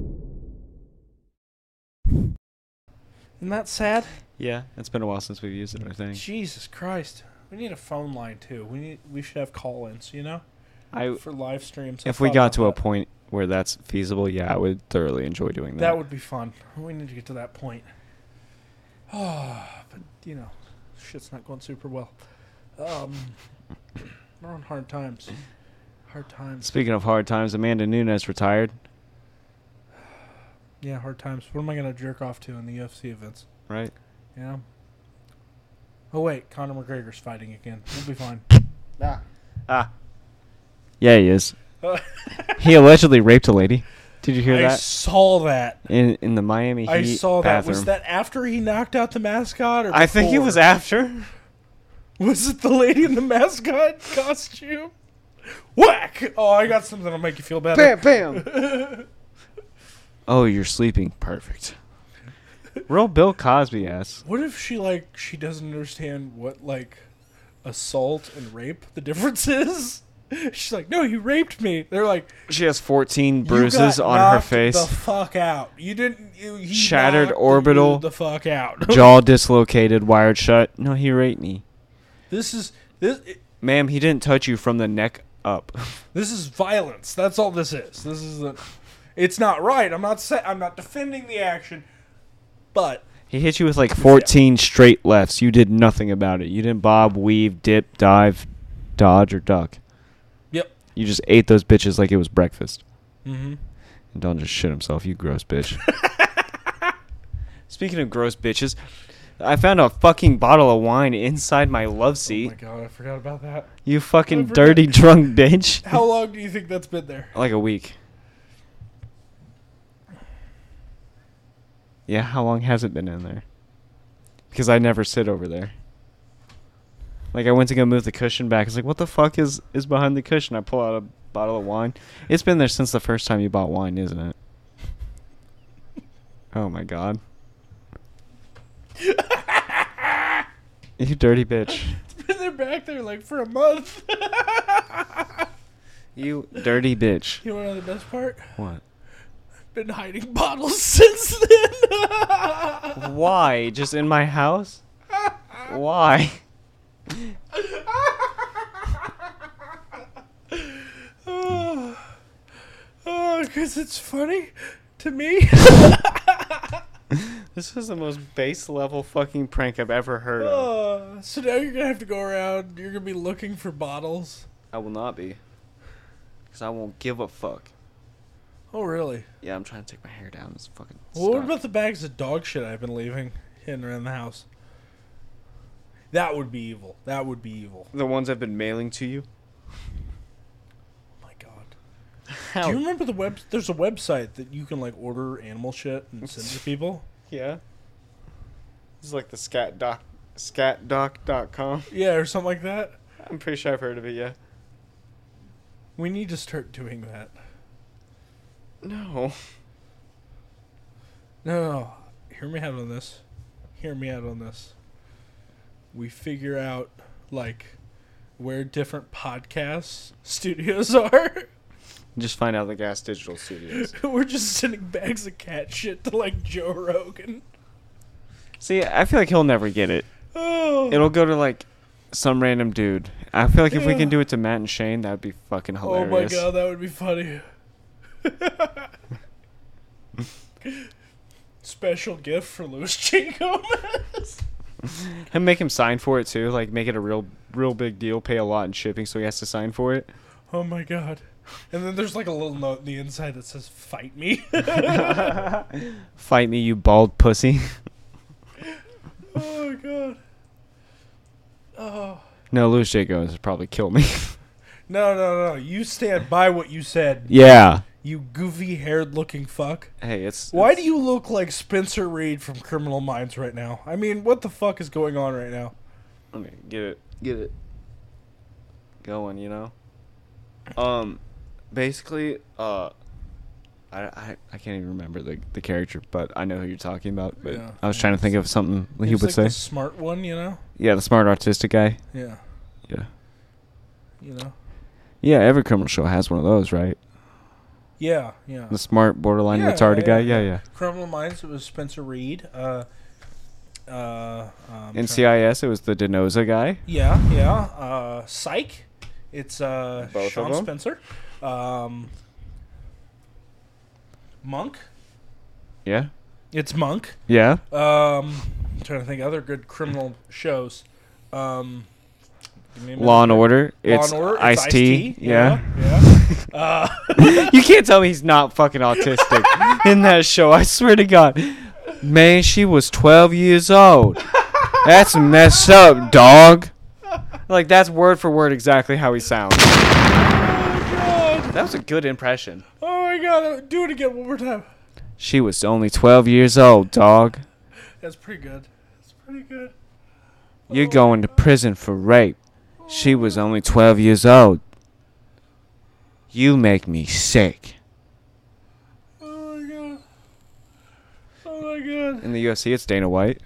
Speaker 3: Isn't that sad?
Speaker 1: Yeah, it's been a while since we've used it, I think.
Speaker 3: Jesus Christ. We need a phone line too. We should have call-ins, you know? For live streams.
Speaker 1: If we got to a point where that's feasible, yeah, I would thoroughly enjoy doing that.
Speaker 3: That would be fun. We need to get to that point. Oh, but you know, shit's not going super well. We're on hard times. Hard times.
Speaker 1: Speaking of hard times, Amanda Nunes retired.
Speaker 3: Yeah, hard times. What am I gonna jerk off to in the UFC events?
Speaker 1: Right.
Speaker 3: Yeah. Oh wait, Conor McGregor's fighting again. We'll be fine.
Speaker 1: Yeah, he is. He allegedly raped a lady. Did you hear
Speaker 3: I
Speaker 1: that?
Speaker 3: saw that.
Speaker 1: In the Miami Heat
Speaker 3: I saw that.
Speaker 1: bathroom.
Speaker 3: Was that after he knocked out the mascot, or
Speaker 1: I think it
Speaker 3: before?
Speaker 1: was after.
Speaker 3: Was it the lady in the mascot costume? Whack! Oh, I got something that'll make you feel better.
Speaker 1: Bam! Oh, you're sleeping. Perfect. Real Bill Cosby ass.
Speaker 3: What if she doesn't understand what assault and rape the difference is? She's like, no, you raped me. They're like,
Speaker 1: She has 14
Speaker 3: you
Speaker 1: bruises
Speaker 3: got
Speaker 1: on her
Speaker 3: knocked
Speaker 1: face.
Speaker 3: The fuck out. You didn't. He
Speaker 1: Shattered
Speaker 3: knocked
Speaker 1: orbital.
Speaker 3: you the fuck out.
Speaker 1: Jaw dislocated, wired shut. No, he raped me.
Speaker 3: This.
Speaker 1: Ma'am, he didn't touch you from the neck up.
Speaker 3: This is violence. That's all this is. This is the. It's not right. I'm not defending the action, but
Speaker 1: He hit you with like 14 straight lefts. You did nothing about it. You didn't bob, weave, dip, dive, dodge, or duck.
Speaker 3: Yep.
Speaker 1: You just ate those bitches like it was breakfast.
Speaker 3: Mm-hmm.
Speaker 1: And Don just shit himself, you gross bitch. Speaking of gross bitches, I found a fucking bottle of wine inside my love
Speaker 3: Oh
Speaker 1: seat.
Speaker 3: my god, I forgot about that.
Speaker 1: You fucking
Speaker 3: forgot.
Speaker 1: dirty drunk bitch.
Speaker 3: How long do you think that's been there?
Speaker 1: Like a week. Yeah, how long has it been in there? Because I never sit over there. Like, I went to go move the cushion back. It's like, what the fuck is behind the cushion? I pull out a bottle of wine. It's been there since the first time you bought wine, isn't it? Oh, my God. You dirty bitch.
Speaker 3: It's been there back there for a month.
Speaker 1: You dirty bitch.
Speaker 3: You want to know the best part?
Speaker 1: What?
Speaker 3: Been hiding bottles since then.
Speaker 1: Why? Just in my house? Why?
Speaker 3: Because it's funny to me.
Speaker 1: This is the most base level fucking prank I've ever heard of.
Speaker 3: So now you're going to have to go around. You're going to be looking for bottles.
Speaker 1: I will not be. Because I won't give a fuck.
Speaker 3: Oh, really?
Speaker 1: Yeah, I'm trying to take my hair down. It's fucking
Speaker 3: Well, what
Speaker 1: stuck.
Speaker 3: about the bags of dog shit I've been leaving hidden around the house? That would be evil. That would be evil.
Speaker 1: The ones I've been mailing to you?
Speaker 3: Oh, my God.
Speaker 1: How?
Speaker 3: Do you remember there's a website that you can, order animal shit and send to people?
Speaker 1: Yeah. This is like the scatdoc.com.
Speaker 3: Yeah, or something like that.
Speaker 1: I'm pretty sure I've heard of it, yeah.
Speaker 3: We need to start doing that.
Speaker 1: No.
Speaker 3: No. Hear me out on this. Hear me out on this. We figure out, where different podcast studios are.
Speaker 1: Just find out the Gas Digital Studios.
Speaker 3: We're just sending bags of cat shit to, Joe Rogan.
Speaker 1: See, I feel like he'll never get it.
Speaker 3: Oh.
Speaker 1: It'll go to, some random dude. I feel like if we
Speaker 3: Yeah.
Speaker 1: can do it to Matt and Shane, that would be fucking
Speaker 3: Oh
Speaker 1: hilarious.
Speaker 3: my god, that would be funny. Special gift for Louis J. Gomez.
Speaker 1: And make him sign for it, too. Make it a real big deal. Pay a lot in shipping so he has to sign for it.
Speaker 3: Oh my god. And then there's a little note on the inside that says, "Fight me."
Speaker 1: Fight me, you bald pussy.
Speaker 3: Oh my god. Oh.
Speaker 1: No, Louis J. Gomez would probably kill me.
Speaker 3: No. You stand by what you said.
Speaker 1: Yeah.
Speaker 3: You goofy-haired looking fuck.
Speaker 1: Hey, it's...
Speaker 3: Why do you look like Spencer Reed from Criminal Minds right now? I mean, what the fuck is going on right now?
Speaker 1: Let me get it going, you know? Basically, I can't even remember the character, but I know who you're talking about. But
Speaker 3: Yeah.
Speaker 1: I was trying to think of something he
Speaker 3: He's
Speaker 1: would
Speaker 3: like
Speaker 1: say.
Speaker 3: the smart one, you know.
Speaker 1: Yeah, the smart autistic guy.
Speaker 3: Yeah.
Speaker 1: Yeah.
Speaker 3: You know.
Speaker 1: Yeah, every criminal show has one of those, right?
Speaker 3: Yeah. Yeah.
Speaker 1: The smart, borderline
Speaker 3: Yeah,
Speaker 1: retarded guy.
Speaker 3: yeah.
Speaker 1: Yeah.
Speaker 3: Criminal Minds. It was Spencer Reed.
Speaker 1: NCIS, it was the Denoza guy.
Speaker 3: Yeah. Psych. It's
Speaker 1: Both of
Speaker 3: Sean
Speaker 1: them?
Speaker 3: Spencer. Monk.
Speaker 1: Yeah.
Speaker 3: It's Monk.
Speaker 1: Yeah.
Speaker 3: I'm trying to think of other good criminal shows. Give me a minute
Speaker 1: Law and
Speaker 3: here.
Speaker 1: Order.
Speaker 3: Law
Speaker 1: It's
Speaker 3: and Order.
Speaker 1: Ice-T. Yeah.
Speaker 3: Yeah.
Speaker 1: You can't tell me he's not fucking autistic in that show. I swear to God. Man, she was 12 years old. That's messed up, dog. Like, that's word for word exactly how he sounds. That was a good impression.
Speaker 3: Oh my god, do it again one more time.
Speaker 1: She was only 12 years old, dog.
Speaker 3: That's pretty good. That's pretty good.
Speaker 1: You're going to prison for rape. She was only 12 years old. You make me sick.
Speaker 3: Oh my god. Oh my god.
Speaker 1: In the UFC, it's Dana White.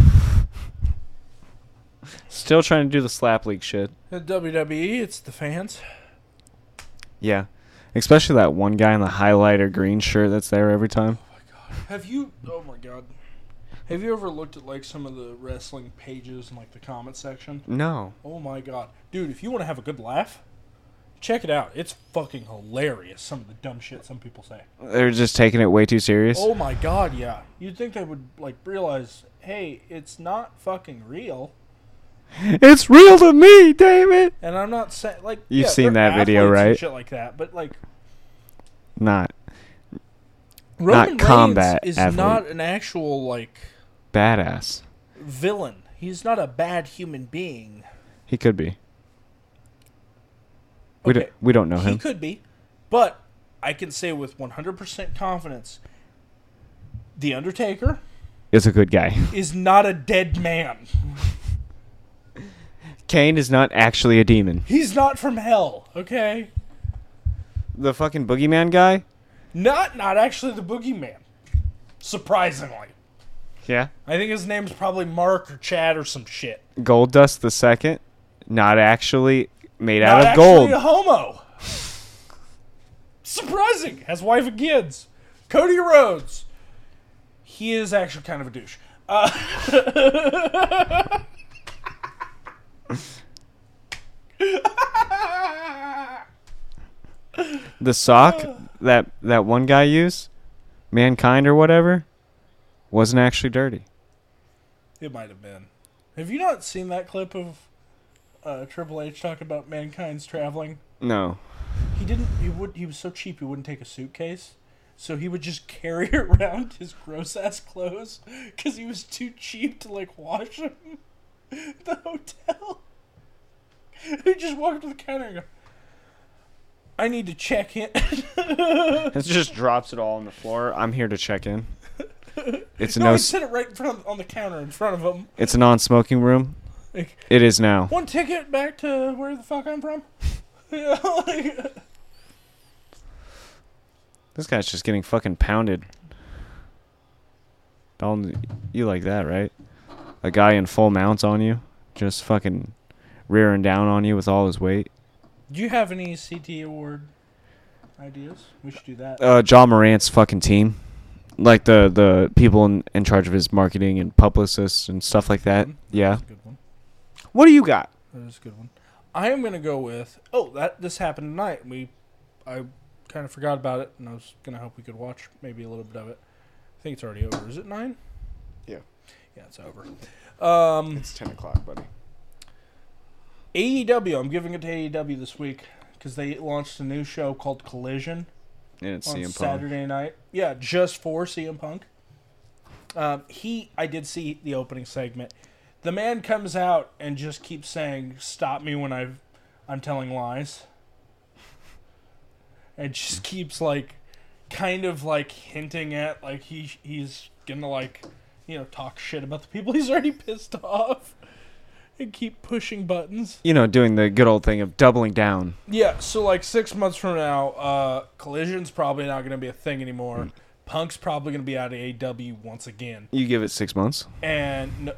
Speaker 1: Still trying to do the slap league shit.
Speaker 3: At WWE, it's the fans.
Speaker 1: Yeah. Especially that one guy in the highlighter green shirt that's there every time.
Speaker 3: Have you? Oh my god. Have you ever looked at like some of the wrestling pages in like the comment section?
Speaker 1: No.
Speaker 3: Oh my god, dude! If you want to have a good laugh, check it out. It's fucking hilarious. Some of the dumb shit some people say.
Speaker 1: They're just taking it way too serious.
Speaker 3: Oh my god, yeah. You'd think they would like realize, hey, it's not fucking real.
Speaker 1: It's real to me, damn it.
Speaker 3: And I'm not saying like
Speaker 1: You've
Speaker 3: yeah,
Speaker 1: seen
Speaker 3: they're
Speaker 1: that video,
Speaker 3: athletes and
Speaker 1: right?
Speaker 3: Shit like that, but like
Speaker 1: Not
Speaker 3: Roman Reigns
Speaker 1: combat
Speaker 3: is
Speaker 1: athlete.
Speaker 3: not an actual like
Speaker 1: badass.
Speaker 3: villain. He's not a bad human being.
Speaker 1: He could be.
Speaker 3: Okay,
Speaker 1: We don't know
Speaker 3: he
Speaker 1: him.
Speaker 3: could be, but I can say with 100% confidence, The Undertaker
Speaker 1: Is a good guy.
Speaker 3: is not a dead man.
Speaker 1: Kane is not actually a demon.
Speaker 3: He's not from hell, okay?
Speaker 1: The fucking boogeyman guy?
Speaker 3: Not actually the Boogeyman. Surprisingly.
Speaker 1: Yeah.
Speaker 3: I think his name's probably Mark or Chad or some shit.
Speaker 1: Goldust the second? Not actually made
Speaker 3: Not
Speaker 1: out of
Speaker 3: actually
Speaker 1: gold.
Speaker 3: a homo. Surprising. Has wife and kids. Cody Rhodes. He is actually kind of a douche.
Speaker 1: The sock that one guy used, Mankind or whatever, wasn't actually dirty.
Speaker 3: It might have been. Have you not seen that clip of Triple H talking about Mankind's traveling?
Speaker 1: No.
Speaker 3: He was so cheap he wouldn't take a suitcase. So he would just carry around his gross ass clothes because he was too cheap to like wash them at the hotel. He just walked up to the counter and go, I need to check in.
Speaker 1: It just drops it all on the floor. I'm here to check in. It's a
Speaker 3: No,
Speaker 1: no.
Speaker 3: he set it right in front on the counter in front of him.
Speaker 1: It's a non-smoking room.
Speaker 3: Like,
Speaker 1: It is now.
Speaker 3: one ticket back to where the fuck I'm from. You know, like,
Speaker 1: This guy's just getting fucking pounded. Dalton, you like that, right? A guy in full mounts on you, just fucking rearing down on you with all his weight.
Speaker 3: do you have any CT award ideas? We should do that.
Speaker 1: John Morant's fucking team. Like the people in charge of his marketing and publicists and stuff like that. Yeah.
Speaker 3: That's a good one.
Speaker 1: What do you got?
Speaker 3: That is a good one. I am gonna go with. Oh, this happened tonight. I kind of forgot about it, and I was gonna hope we could watch maybe a little bit of it. I think it's already over. Is it 9?
Speaker 1: Yeah.
Speaker 3: Yeah, it's over.
Speaker 1: It's 10 o'clock, buddy.
Speaker 3: AEW. I'm giving it to AEW this week because they launched a new show called Collision
Speaker 1: And it's
Speaker 3: on
Speaker 1: CM Punk.
Speaker 3: Saturday night. Yeah, just for CM Punk. I did see the opening segment. The man comes out and just keeps saying, "Stop me when I'm telling lies," and just keeps like, kind of like hinting at like he's gonna like, talk shit about the people he's already pissed off. and keep pushing buttons.
Speaker 1: You know, doing the good old thing of doubling down.
Speaker 3: Yeah, so like 6 months from now, Collision's probably not going to be a thing anymore. Punk's probably going to be out of AEW once again.
Speaker 1: You give it 6 months.
Speaker 3: And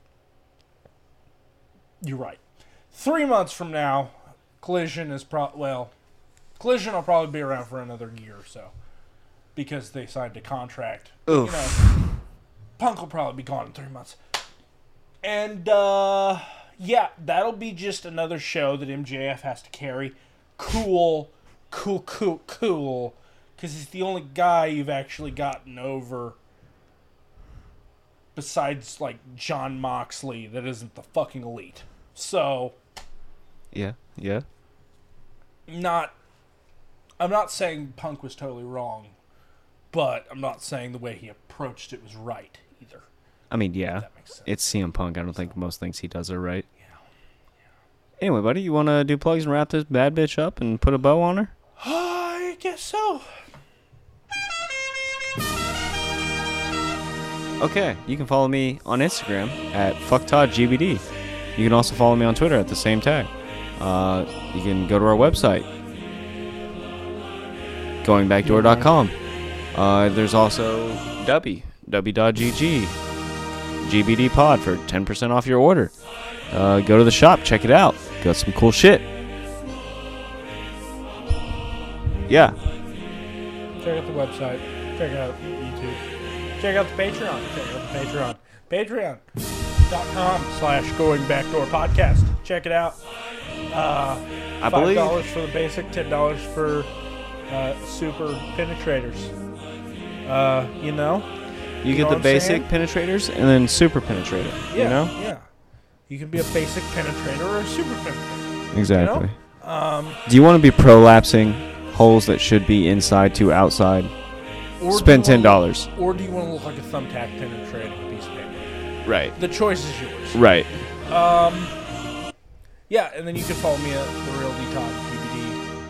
Speaker 3: you're right. 3 months from now, Collision Collision will probably be around for another year or so because they signed a contract.
Speaker 1: Oof.
Speaker 3: You know, Punk will probably be gone in 3 months. And, yeah, that'll be just another show that MJF has to carry. Cool. Because he's the only guy you've actually gotten over besides, like, John Moxley that isn't the fucking Elite. So...
Speaker 1: Yeah.
Speaker 3: I'm not saying Punk was totally wrong, but I'm not saying the way he approached it was right either.
Speaker 1: I mean, yeah.
Speaker 3: That makes sense.
Speaker 1: It's CM Punk. I don't think most things he does are right. Yeah. Anyway, buddy, you want to do plugs and wrap this bad bitch up and put a bow on her?
Speaker 3: I guess so.
Speaker 1: Okay, you can follow me on Instagram at FuckToddGBD. You can also follow me on Twitter at the same tag. You can go to our website, goingbackdoor.com. There's also w.gg, GBD Pod for 10% off your order. Go to the shop, check it out. Got some cool shit. Yeah.
Speaker 3: Check out the website. Check out YouTube. Check out the Patreon. Patreon.com/goingbackdoorpodcast. Check it out.
Speaker 1: I believe
Speaker 3: $5 for the basic, $10 for super penetrators. You know?
Speaker 1: you get
Speaker 3: know
Speaker 1: the
Speaker 3: what I'm
Speaker 1: basic
Speaker 3: saying?
Speaker 1: penetrators and then super penetrator.
Speaker 3: Yeah,
Speaker 1: You know?
Speaker 3: Yeah. You can be a basic penetrator or a super penetrator.
Speaker 1: Exactly.
Speaker 3: You know?
Speaker 1: Do you want to be prolapsing holes that should be inside to outside?
Speaker 3: Or
Speaker 1: Spend
Speaker 3: do you wanna-
Speaker 1: $10.
Speaker 3: Or do you want to look like a thumbtack penetrating a piece of paper?
Speaker 1: Right.
Speaker 3: The choice is yours.
Speaker 1: Right.
Speaker 3: Yeah, and then you can follow me at The Real D Todd GBD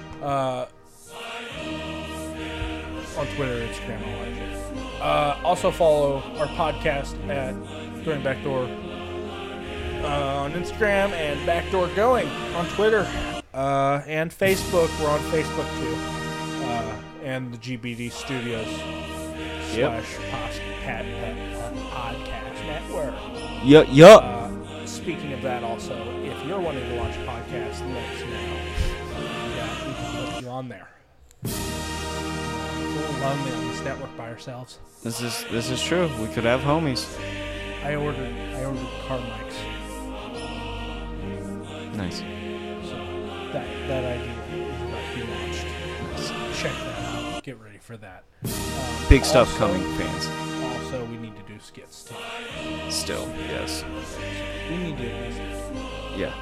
Speaker 3: on Twitter, Instagram, all that shit. Also follow our podcast at Going Backdoor on Instagram and Backdoor Going on Twitter and Facebook. We're on Facebook too, and the GBD Studios /podcast network.
Speaker 1: Yup.
Speaker 3: Speaking of that, also, if you're wanting to launch a podcast, let us know. Yeah, we can put you on there. It's a little lonely on this network by ourselves.
Speaker 1: This is true. We could have homies.
Speaker 3: I ordered car mics,
Speaker 1: Nice.
Speaker 3: so that idea is about to be launched.
Speaker 1: Nice.
Speaker 3: Check that out. Get ready for that.
Speaker 1: Big stuff
Speaker 3: Also-
Speaker 1: coming, fans.
Speaker 3: Also, we need to do skits too.
Speaker 1: Still, yes.
Speaker 3: We need to at least.
Speaker 1: Yeah.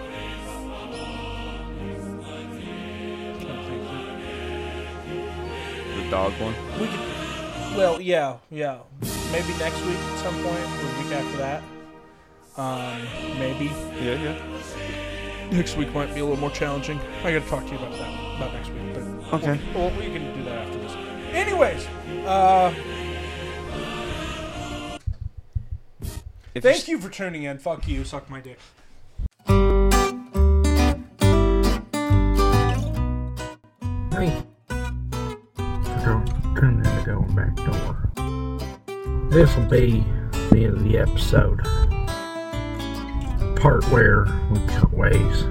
Speaker 1: The dog one.
Speaker 3: We could. Well, yeah. Maybe next week at some point, or the week after that. Maybe.
Speaker 1: Yeah.
Speaker 3: Next week might be a little more challenging. I gotta talk to you about that about next week, but
Speaker 1: Okay.
Speaker 3: well, we can do that after this. Anyways, thank you for tuning in. Fuck you, suck my dick.
Speaker 5: Thank you for tuning in to Going Back Door. This will be the end of the episode. Part where we cut ways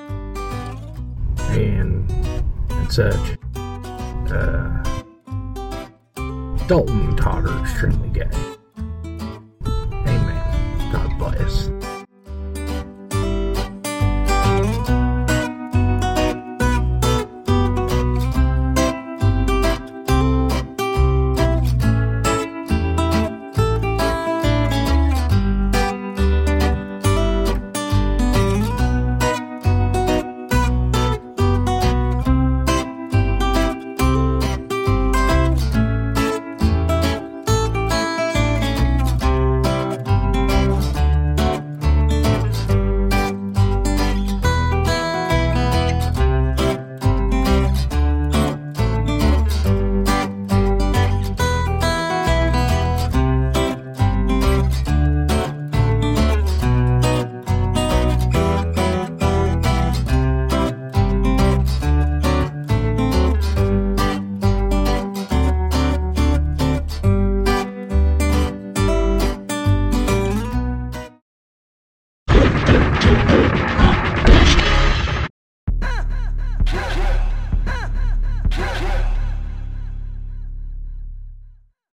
Speaker 5: and such. Dalton and Todd are extremely gay.